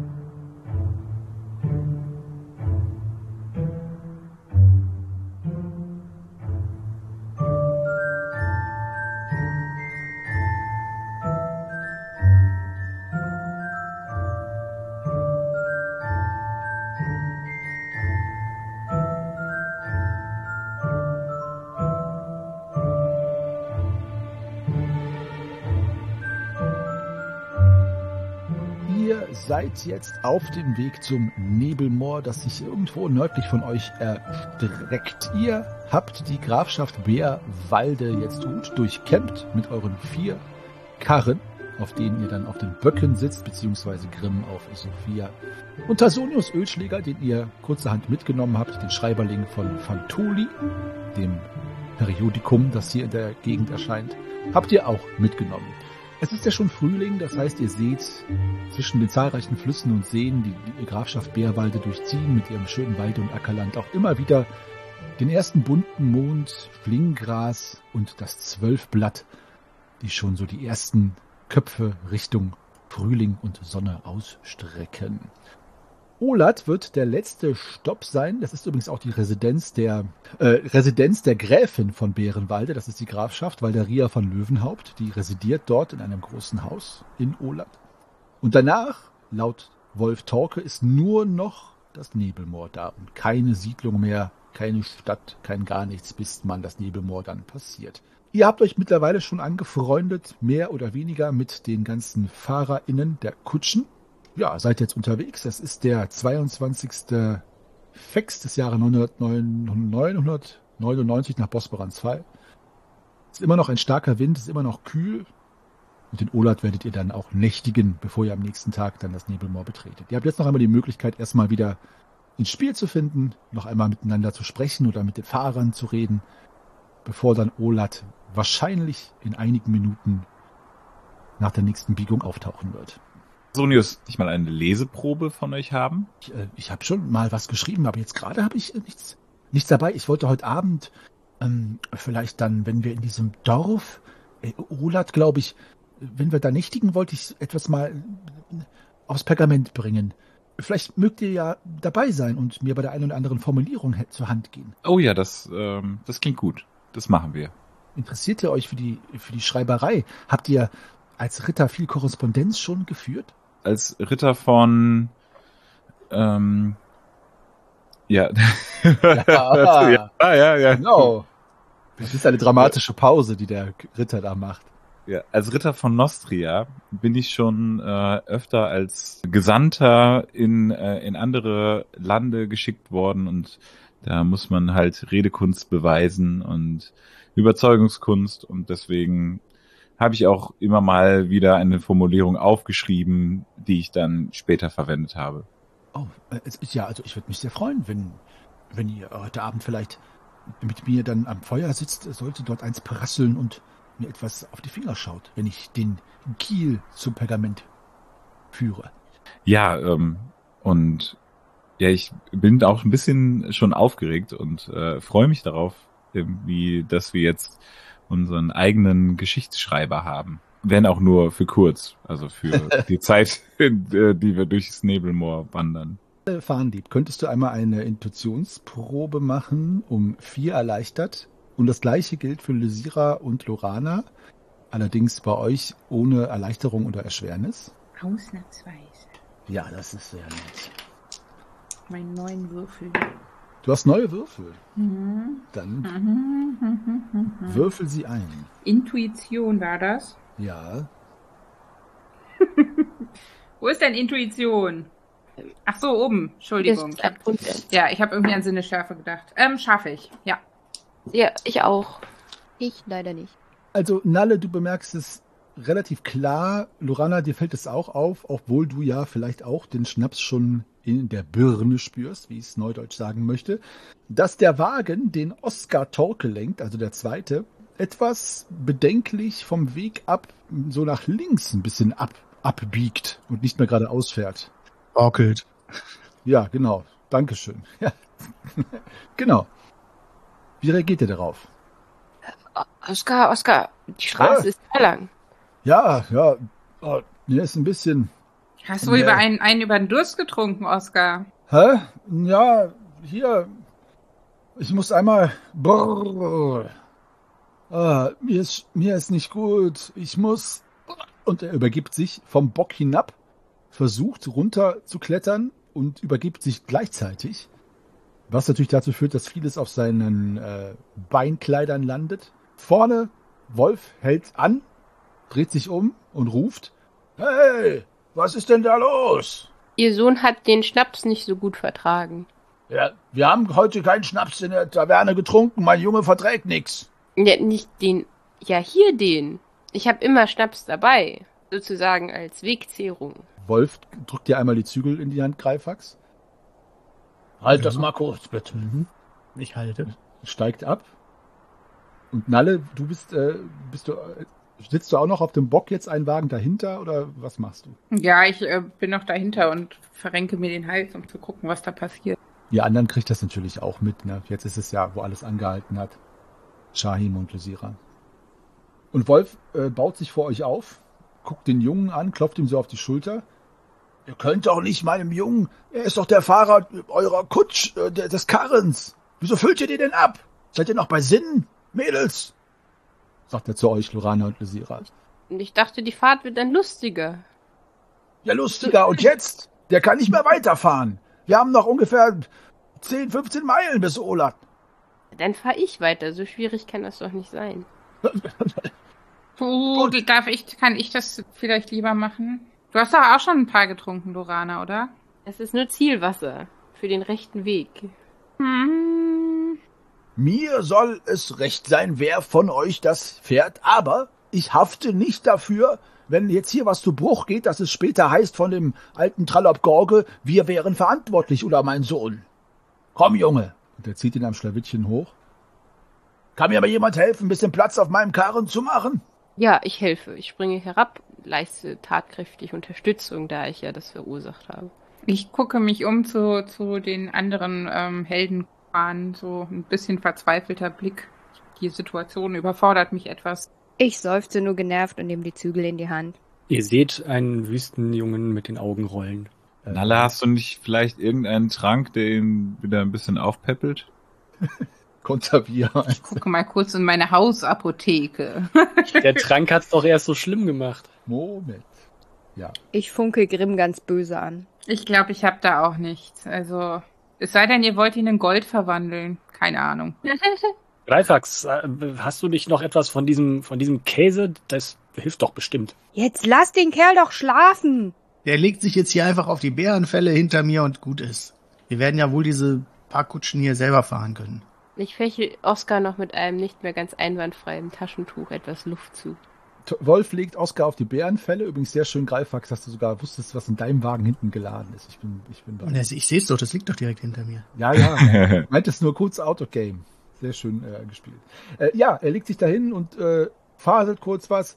[SPEAKER 4] Seid jetzt auf dem Weg zum Nebelmoor, das sich irgendwo nördlich von euch erstreckt. Ihr habt die Grafschaft Bärwalde jetzt gut durchkämmt mit euren 4 Karren, auf denen ihr dann auf den Böcken sitzt, beziehungsweise Grimm auf Sophia. Und Tasonius Ölschläger, den ihr kurzerhand mitgenommen habt, den Schreiberling von Fantoli, dem Periodikum, das hier in der Gegend erscheint, habt ihr auch mitgenommen. Es ist ja schon Frühling, das heißt, ihr seht zwischen den zahlreichen Flüssen und Seen, die Grafschaft Bärwalde durchziehen, mit ihrem schönen Wald- und Ackerland, auch immer wieder den ersten bunten Mond, Flinggras und das 12-Blatt, die schon so die ersten Köpfe Richtung Frühling und Sonne ausstrecken. Olat wird der letzte Stopp sein. Das ist übrigens auch die Residenz der Gräfin von Bärenwalde. Das ist die Grafschaft Valderia von Löwenhaupt. Die residiert dort in einem großen Haus in Olat. Und danach, laut Wolf Torke, ist nur noch das Nebelmoor da und keine Siedlung mehr, keine Stadt, kein gar nichts, bis man das Nebelmoor dann passiert. Ihr habt euch mittlerweile schon angefreundet, mehr oder weniger mit den ganzen FahrerInnen der Kutschen. Ja, seid jetzt unterwegs. Es ist der 22. Fex des Jahres 999 nach Bosporans Fall. Es ist immer noch ein starker Wind, es ist immer noch kühl. Und in Olat werdet ihr dann auch nächtigen, bevor ihr am nächsten Tag dann das Nebelmoor betretet. Ihr habt jetzt noch einmal die Möglichkeit, erstmal wieder ins Spiel zu finden, noch einmal miteinander zu sprechen oder mit den Fahrern zu reden, bevor dann Olat wahrscheinlich in einigen Minuten nach der nächsten Biegung auftauchen wird.
[SPEAKER 9] Sonius, ich mal eine Leseprobe von euch haben?
[SPEAKER 4] Ich habe schon mal was geschrieben, aber jetzt gerade habe ich nichts dabei. Ich wollte heute Abend vielleicht dann, wenn wir in diesem Dorf, Olat, glaube ich, wenn wir da nächtigen, wollte ich etwas mal aufs Pergament bringen. Vielleicht mögt ihr ja dabei sein und mir bei der einen oder anderen Formulierung zur Hand gehen.
[SPEAKER 9] Oh ja, das klingt gut. Das machen wir.
[SPEAKER 4] Interessiert ihr euch für die Schreiberei? Habt ihr als Ritter viel Korrespondenz schon geführt?
[SPEAKER 9] Als Ritter von ja.
[SPEAKER 4] Ja, genau. Das ist eine dramatische Pause, die der Ritter da macht.
[SPEAKER 9] Ja, als Ritter von Nostria bin ich schon öfter als Gesandter in andere Lande geschickt worden und da muss man halt Redekunst beweisen und Überzeugungskunst und deswegen habe ich auch immer mal wieder eine Formulierung aufgeschrieben, die ich dann später verwendet habe.
[SPEAKER 4] Oh, ja, also ich würde mich sehr freuen, wenn ihr heute Abend vielleicht mit mir dann am Feuer sitzt, sollte dort eins prasseln und mir etwas auf die Finger schaut, wenn ich den Kiel zum Pergament führe.
[SPEAKER 9] Ja, und ja, ich bin auch ein bisschen schon aufgeregt und freue mich darauf, dass wir jetzt unseren eigenen Geschichtsschreiber haben. Wenn auch nur für kurz, also für die Zeit, die wir durchs Nebelmoor wandern.
[SPEAKER 4] Fahndieb, könntest du einmal eine Intuitionsprobe machen, um 4 erleichtert? Und das gleiche gilt für Lysira und Lorana, allerdings bei euch ohne Erleichterung oder Erschwernis.
[SPEAKER 5] Ausnahmsweise.
[SPEAKER 4] Ja, das ist sehr nett.
[SPEAKER 5] Meinen neuen Würfel.
[SPEAKER 4] Du hast neue Würfel.
[SPEAKER 5] Mhm.
[SPEAKER 4] Dann würfel sie ein.
[SPEAKER 5] Intuition war das?
[SPEAKER 4] Ja.
[SPEAKER 5] Wo ist denn Intuition? Ach so, oben. Entschuldigung. Ja, ich habe irgendwie an Sinnesschärfe gedacht. Schaffe ich, ja.
[SPEAKER 8] Ja, ich auch.
[SPEAKER 2] Ich leider nicht.
[SPEAKER 4] Also, Nalle, du bemerkst es relativ klar. Lorana, dir fällt es auch auf, obwohl du ja vielleicht auch den Schnaps schon in der Birne spürst, wie ich es neudeutsch sagen möchte, dass der Wagen, den Oskar Torkel lenkt, also der zweite, etwas bedenklich vom Weg ab, so nach links ein bisschen abbiegt und nicht mehr geradeaus fährt.
[SPEAKER 6] Orkelt.
[SPEAKER 4] Ja, genau. Dankeschön. Ja. Genau. Wie reagiert ihr darauf?
[SPEAKER 8] Oskar, die Straße ist sehr lang.
[SPEAKER 4] Ja. Oh, mir ist ein bisschen...
[SPEAKER 5] Hast du wohl einen über den Durst getrunken, Oskar?
[SPEAKER 4] Hä? Ja, hier. Ich muss einmal... Brrr. Mir ist nicht gut. Ich muss... Und er übergibt sich vom Bock hinab, versucht runter zu klettern und übergibt sich gleichzeitig. Was natürlich dazu führt, dass vieles auf seinen Beinkleidern landet. Vorne, Wolf hält an, dreht sich um und ruft: Hey, was ist denn da los?
[SPEAKER 8] Ihr Sohn hat den Schnaps nicht so gut vertragen.
[SPEAKER 4] Ja, wir haben heute keinen Schnaps in der Taverne getrunken. Mein Junge verträgt nix.
[SPEAKER 8] Ja, nicht den. Ja, hier den. Ich habe immer Schnaps dabei. Sozusagen als Wegzehrung.
[SPEAKER 4] Wolf drückt dir einmal die Zügel in die Hand, Greifax. Halt das mal kurz, bitte.
[SPEAKER 6] Ich halte.
[SPEAKER 4] Steigt ab. Und Nalle, du sitzt du auch noch auf dem Bock jetzt einen Wagen dahinter oder was machst du?
[SPEAKER 5] Ja, ich bin noch dahinter und verrenke mir den Hals, um zu gucken, was da passiert.
[SPEAKER 4] Die anderen kriegt das natürlich auch mit, ne? Jetzt ist es ja, wo alles angehalten hat. Shahim und Lysira. Und Wolf baut sich vor euch auf, guckt den Jungen an, klopft ihm so auf die Schulter. Ihr könnt doch nicht meinem Jungen, er ist doch der Fahrer eurer des Karrens. Wieso füllt ihr den denn ab? Seid ihr noch bei Sinnen, Mädels? Sagt er zu euch, Lorana und Lysira.
[SPEAKER 8] Und ich dachte, die Fahrt wird dann lustiger.
[SPEAKER 4] Ja, lustiger. Und jetzt? Der kann nicht mehr weiterfahren. Wir haben noch ungefähr 10, 15 Meilen bis Olat.
[SPEAKER 8] Dann fahre ich weiter. So schwierig kann das doch nicht sein.
[SPEAKER 5] Kann ich das vielleicht lieber machen? Du hast doch auch schon ein paar getrunken, Lorana, oder?
[SPEAKER 8] Es ist nur Zielwasser für den rechten Weg.
[SPEAKER 4] Mir soll es recht sein, wer von euch das fährt, aber ich hafte nicht dafür, wenn jetzt hier was zu Bruch geht, dass es später heißt von dem alten Trallop Gorge, wir wären verantwortlich oder mein Sohn. Komm, Junge. Und er zieht ihn am Schlawittchen hoch. Kann mir aber jemand helfen, ein bisschen Platz auf meinem Karren zu machen?
[SPEAKER 8] Ja, ich helfe. Ich springe herab, leiste tatkräftig Unterstützung, da ich ja das verursacht habe.
[SPEAKER 5] Ich gucke mich um zu den anderen Helden. So ein bisschen verzweifelter Blick. Die Situation überfordert mich etwas.
[SPEAKER 2] Ich seufze nur genervt und nehme die Zügel in die Hand.
[SPEAKER 7] Ihr seht einen Wüstenjungen mit den Augen rollen.
[SPEAKER 9] Nalle, hast du nicht vielleicht irgendeinen Trank, der ihn wieder ein bisschen aufpäppelt?
[SPEAKER 4] Konterbier.
[SPEAKER 5] Ich gucke mal kurz in meine Hausapotheke.
[SPEAKER 7] Der Trank hat's doch erst so schlimm gemacht.
[SPEAKER 4] Moment. Ja.
[SPEAKER 2] Ich funkel Grimm ganz böse an.
[SPEAKER 5] Ich glaube, ich habe da auch nichts. Also, es sei denn, ihr wollt ihn in Gold verwandeln. Keine Ahnung.
[SPEAKER 7] Greifax, hast du nicht noch etwas von diesem Käse? Das hilft doch bestimmt.
[SPEAKER 2] Jetzt lass den Kerl doch schlafen.
[SPEAKER 6] Der legt sich jetzt hier einfach auf die Bärenfälle hinter mir und gut ist. Wir werden ja wohl diese paar Kutschen hier selber fahren können.
[SPEAKER 8] Ich fäche Oskar noch mit einem nicht mehr ganz einwandfreien Taschentuch etwas Luft zu.
[SPEAKER 4] Wolf legt Oskar auf die Bärenfelle. Übrigens sehr schön, Greifax, dass du sogar wusstest, was in deinem Wagen hinten geladen ist. Ich bin
[SPEAKER 6] Ja, ich sehe es doch, das liegt doch direkt hinter mir.
[SPEAKER 4] Ja. Ich meinte es nur kurz Autogame. Sehr schön gespielt. Er legt sich dahin und faselt kurz was.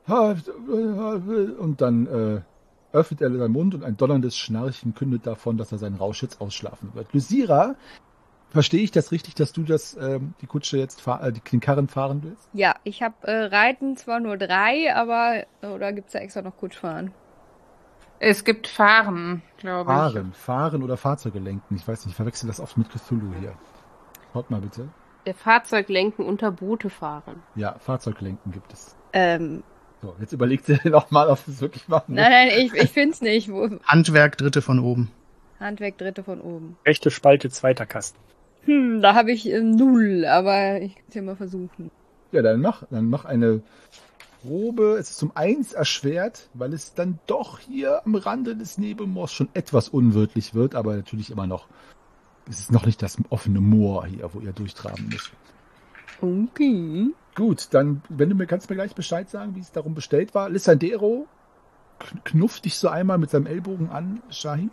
[SPEAKER 4] Und dann öffnet er seinen Mund und ein donnerndes Schnarchen kündet davon, dass er seinen Rausch jetzt ausschlafen wird. Lysira, verstehe ich das richtig, dass du die Kutsche jetzt den Karren fahren willst?
[SPEAKER 2] Ja, ich habe Reiten zwar nur 3, aber oder gibt's da extra noch Kutschfahren?
[SPEAKER 5] Es gibt Fahren, glaube ich.
[SPEAKER 4] Fahren oder Fahrzeuge lenken. Ich weiß nicht, ich verwechsel das oft mit Cthulhu hier. Schaut mal bitte.
[SPEAKER 8] Der Fahrzeuglenken unter Boote fahren.
[SPEAKER 4] Ja, Fahrzeuglenken gibt es. So, jetzt überlegt ihr nochmal, ob es wirklich machen.
[SPEAKER 2] Nein, ich find's nicht.
[SPEAKER 6] Handwerk, dritte von oben.
[SPEAKER 2] Handwerk, dritte von oben.
[SPEAKER 7] Rechte Spalte, zweiter Kasten.
[SPEAKER 2] Da habe ich 0, aber ich kann es ja mal versuchen.
[SPEAKER 4] Ja, dann mach eine Probe. Es ist um 1 erschwert, weil es dann doch hier am Rande des Nebelmoors schon etwas unwirtlich wird, aber natürlich immer noch. Es ist noch nicht das offene Moor hier, wo ihr durchtraben müsst.
[SPEAKER 2] Okay.
[SPEAKER 4] Gut, dann, kannst du mir gleich Bescheid sagen, wie es darum bestellt war. Lissandero knufft dich so einmal mit seinem Ellbogen an, Shahin.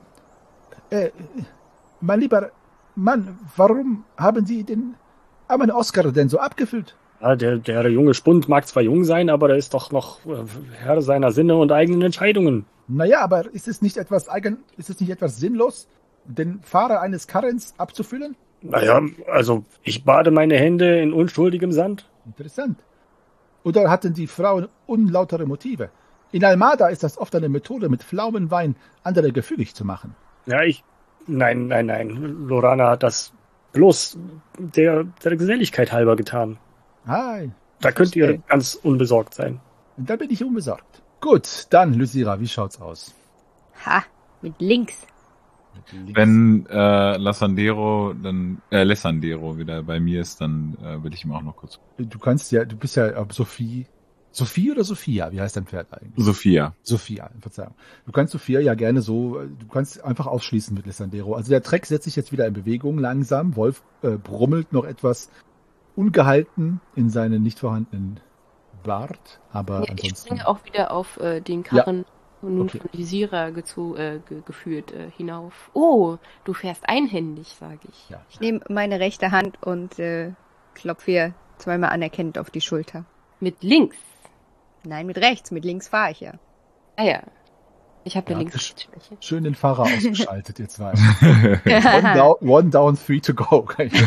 [SPEAKER 4] Mein lieber Mann, warum haben Sie den armen Oskar denn so abgefüllt?
[SPEAKER 7] Ja, der junge Spund mag zwar jung sein, aber der ist doch noch Herr seiner Sinne und eigenen Entscheidungen.
[SPEAKER 4] Naja, aber ist es nicht etwas sinnlos, den Fahrer eines Karrens abzufüllen?
[SPEAKER 7] Naja, also ich bade meine Hände in unschuldigem Sand.
[SPEAKER 4] Interessant. Oder hatten die Frauen unlautere Motive? In Almada ist das oft eine Methode, mit Pflaumenwein andere gefügig zu machen.
[SPEAKER 7] Ja, Nein. Lorana hat das bloß der Geselligkeit halber getan. Da könnt ihr ganz unbesorgt sein.
[SPEAKER 4] Da bin ich unbesorgt. Gut, dann, Lysira, wie schaut's aus?
[SPEAKER 2] Mit links.
[SPEAKER 9] Wenn Lissandero wieder bei mir ist, dann will ich ihm auch noch kurz.
[SPEAKER 4] Du bist ja Sophie oder Sophia? Wie heißt dein Pferd eigentlich?
[SPEAKER 9] Sophia,
[SPEAKER 4] Verzeihung. Du kannst Sophia ja gerne du kannst einfach aufschließen mit Lissandero. Also der Treck setzt sich jetzt wieder in Bewegung langsam. Wolf brummelt noch etwas ungehalten in seinen nicht vorhandenen Bart, aber ansonsten...
[SPEAKER 8] Ich springe auch wieder auf den Karren nun von Lysira geführt hinauf. Oh, du fährst einhändig, sage ich.
[SPEAKER 2] Ja. Ich nehme meine rechte Hand und klopfe ihr zweimal anerkennend auf die Schulter.
[SPEAKER 8] Mit links?
[SPEAKER 2] Nein, mit rechts. Mit links fahre ich ja.
[SPEAKER 8] Ah ja. Ich habe ja links.
[SPEAKER 4] Schön den Fahrer ausgeschaltet, ihr zwei. One down, 3 to go.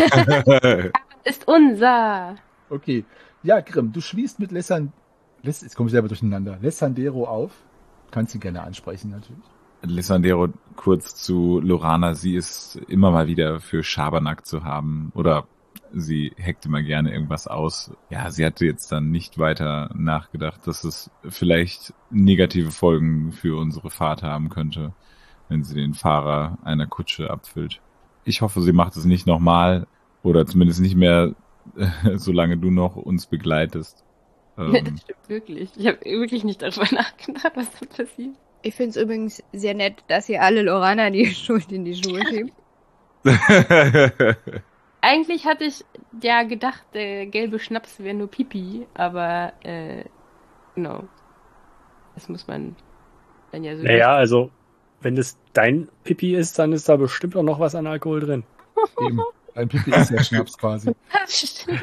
[SPEAKER 8] Ist unser.
[SPEAKER 4] Okay. Ja, Grimm, du schließt mit jetzt komme ich selber durcheinander. Lissandero auf. Kannst sie gerne ansprechen, natürlich.
[SPEAKER 9] Lissandero kurz zu Lorana. Sie ist immer mal wieder für Schabernack zu haben. Oder sie hackt immer gerne irgendwas aus. Ja, sie hatte jetzt dann nicht weiter nachgedacht, dass es vielleicht negative Folgen für unsere Fahrt haben könnte, wenn sie den Fahrer einer Kutsche abfüllt. Ich hoffe, sie macht es nicht nochmal oder zumindest nicht mehr, solange du noch uns begleitest.
[SPEAKER 8] Ja, das stimmt wirklich. Ich habe wirklich nicht darüber nachgedacht, was da passiert.
[SPEAKER 2] Ich finde es übrigens sehr nett, dass ihr alle Lorana die Schuld in die Schuhe schiebt.
[SPEAKER 8] Eigentlich hatte ich ja gedacht, der gelbe Schnaps wäre nur Pipi, aber genau. Das muss man dann ja so...
[SPEAKER 7] Naja, also, wenn das dein Pipi ist, dann ist da bestimmt auch noch was an Alkohol drin.
[SPEAKER 4] Eben. Dein Pipi ist ja Schnaps quasi.
[SPEAKER 8] Das stimmt.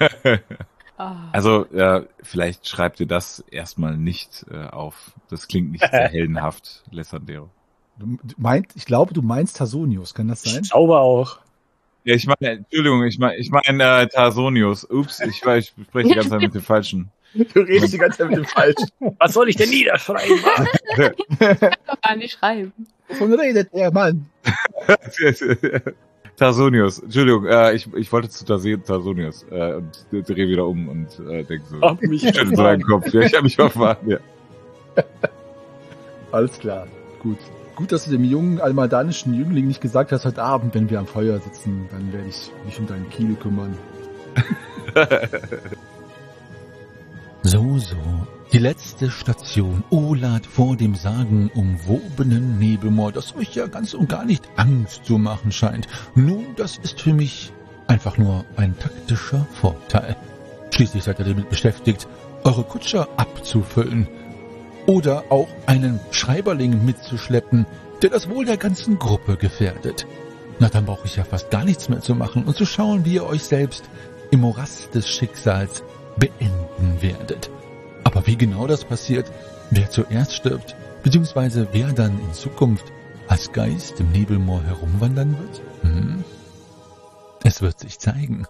[SPEAKER 9] Also, vielleicht schreibt ihr das erstmal nicht auf. Das klingt nicht sehr heldenhaft, Lissandero.
[SPEAKER 4] Ich glaube, du meinst Tasonius, kann das sein?
[SPEAKER 7] Ich glaube auch.
[SPEAKER 9] Ja, ich meine, Entschuldigung, ich meine Tarsonius. Ups, ich spreche die ganze Zeit mit dem Falschen.
[SPEAKER 4] Du redest die ganze Zeit mit dem Falschen.
[SPEAKER 7] Was soll ich denn niederschreiben?
[SPEAKER 8] Ich kann doch gar nicht schreiben.
[SPEAKER 4] Wovon redet der Mann?
[SPEAKER 9] Tarsonius, Entschuldigung, ich wollte zu Tarsonius und drehe wieder um und denke so, schüttel so deinen Kopf. Ja, ich habe mich verfahren, ja.
[SPEAKER 4] Alles klar, gut. Gut, dass du dem jungen almadanischen Jüngling nicht gesagt hast, heute Abend, wenn wir am Feuer sitzen, dann werde ich mich um deinen Kiel kümmern.
[SPEAKER 1] So. Die letzte Station, Olad vor dem sagenumwobenen Nebelmoor, das euch ja ganz und gar nicht Angst zu machen scheint. Nun, das ist für mich einfach nur ein taktischer Vorteil. Schließlich seid ihr damit beschäftigt, eure Kutscher abzufüllen. Oder auch einen Schreiberling mitzuschleppen, der das Wohl der ganzen Gruppe gefährdet. Na, dann brauche ich ja fast gar nichts mehr zu machen und zu schauen, wie ihr euch selbst im Morast des Schicksals beenden werdet. Aber wie genau das passiert, wer zuerst stirbt, beziehungsweise wer dann in Zukunft als Geist im Nebelmoor herumwandern wird? Es wird sich zeigen.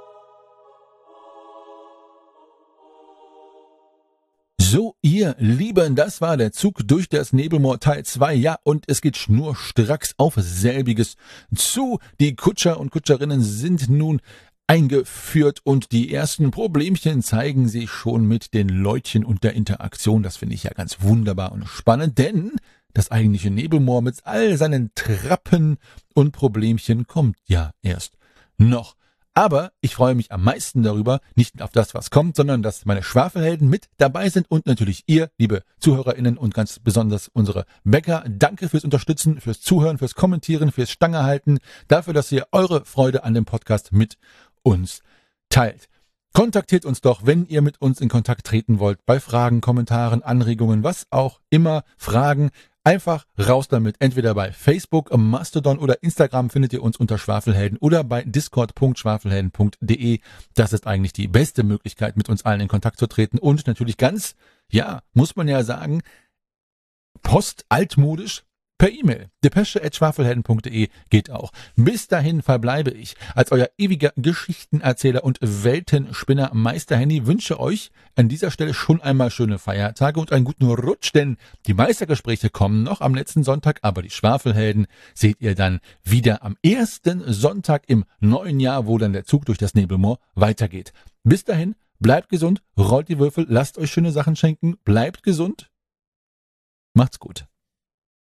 [SPEAKER 1] So, ihr Lieben, das war der Zug durch das Nebelmoor Teil 2. Ja, und es geht schnurstracks auf selbiges zu. Die Kutscher und Kutscherinnen sind nun eingeführt und die ersten Problemchen zeigen sich schon mit den Leutchen und der Interaktion. Das finde ich ja ganz wunderbar und spannend, denn das eigentliche Nebelmoor mit all seinen Trappen und Problemchen kommt ja erst noch. Aber ich freue mich am meisten darüber, nicht auf das, was kommt, sondern dass meine Schwafelhelden mit dabei sind und natürlich ihr, liebe ZuhörerInnen und ganz besonders unsere Bäcker. Danke fürs Unterstützen, fürs Zuhören, fürs Kommentieren, fürs Stangehalten, dafür, dass ihr eure Freude an dem Podcast mit uns teilt. Kontaktiert uns doch, wenn ihr mit uns in Kontakt treten wollt, bei Fragen, Kommentaren, Anregungen, was auch immer, Fragen. Einfach raus damit. Entweder bei Facebook, Mastodon oder Instagram findet ihr uns unter Schwafelhelden oder bei discord.schwafelhelden.de. Das ist eigentlich die beste Möglichkeit, mit uns allen in Kontakt zu treten. Und natürlich ganz, ja, muss man ja sagen, postaltmodisch per E-Mail. depesche@schwafelhelden.de geht auch. Bis dahin verbleibe ich als euer ewiger Geschichtenerzähler und Weltenspinner Meister Henny, wünsche euch an dieser Stelle schon einmal schöne Feiertage und einen guten Rutsch, denn die Meistergespräche kommen noch am letzten Sonntag, aber die Schwafelhelden seht ihr dann wieder am ersten Sonntag im neuen Jahr, wo dann der Zug durch das Nebelmoor weitergeht. Bis dahin, bleibt gesund, rollt die Würfel, lasst euch schöne Sachen schenken, bleibt gesund, macht's gut.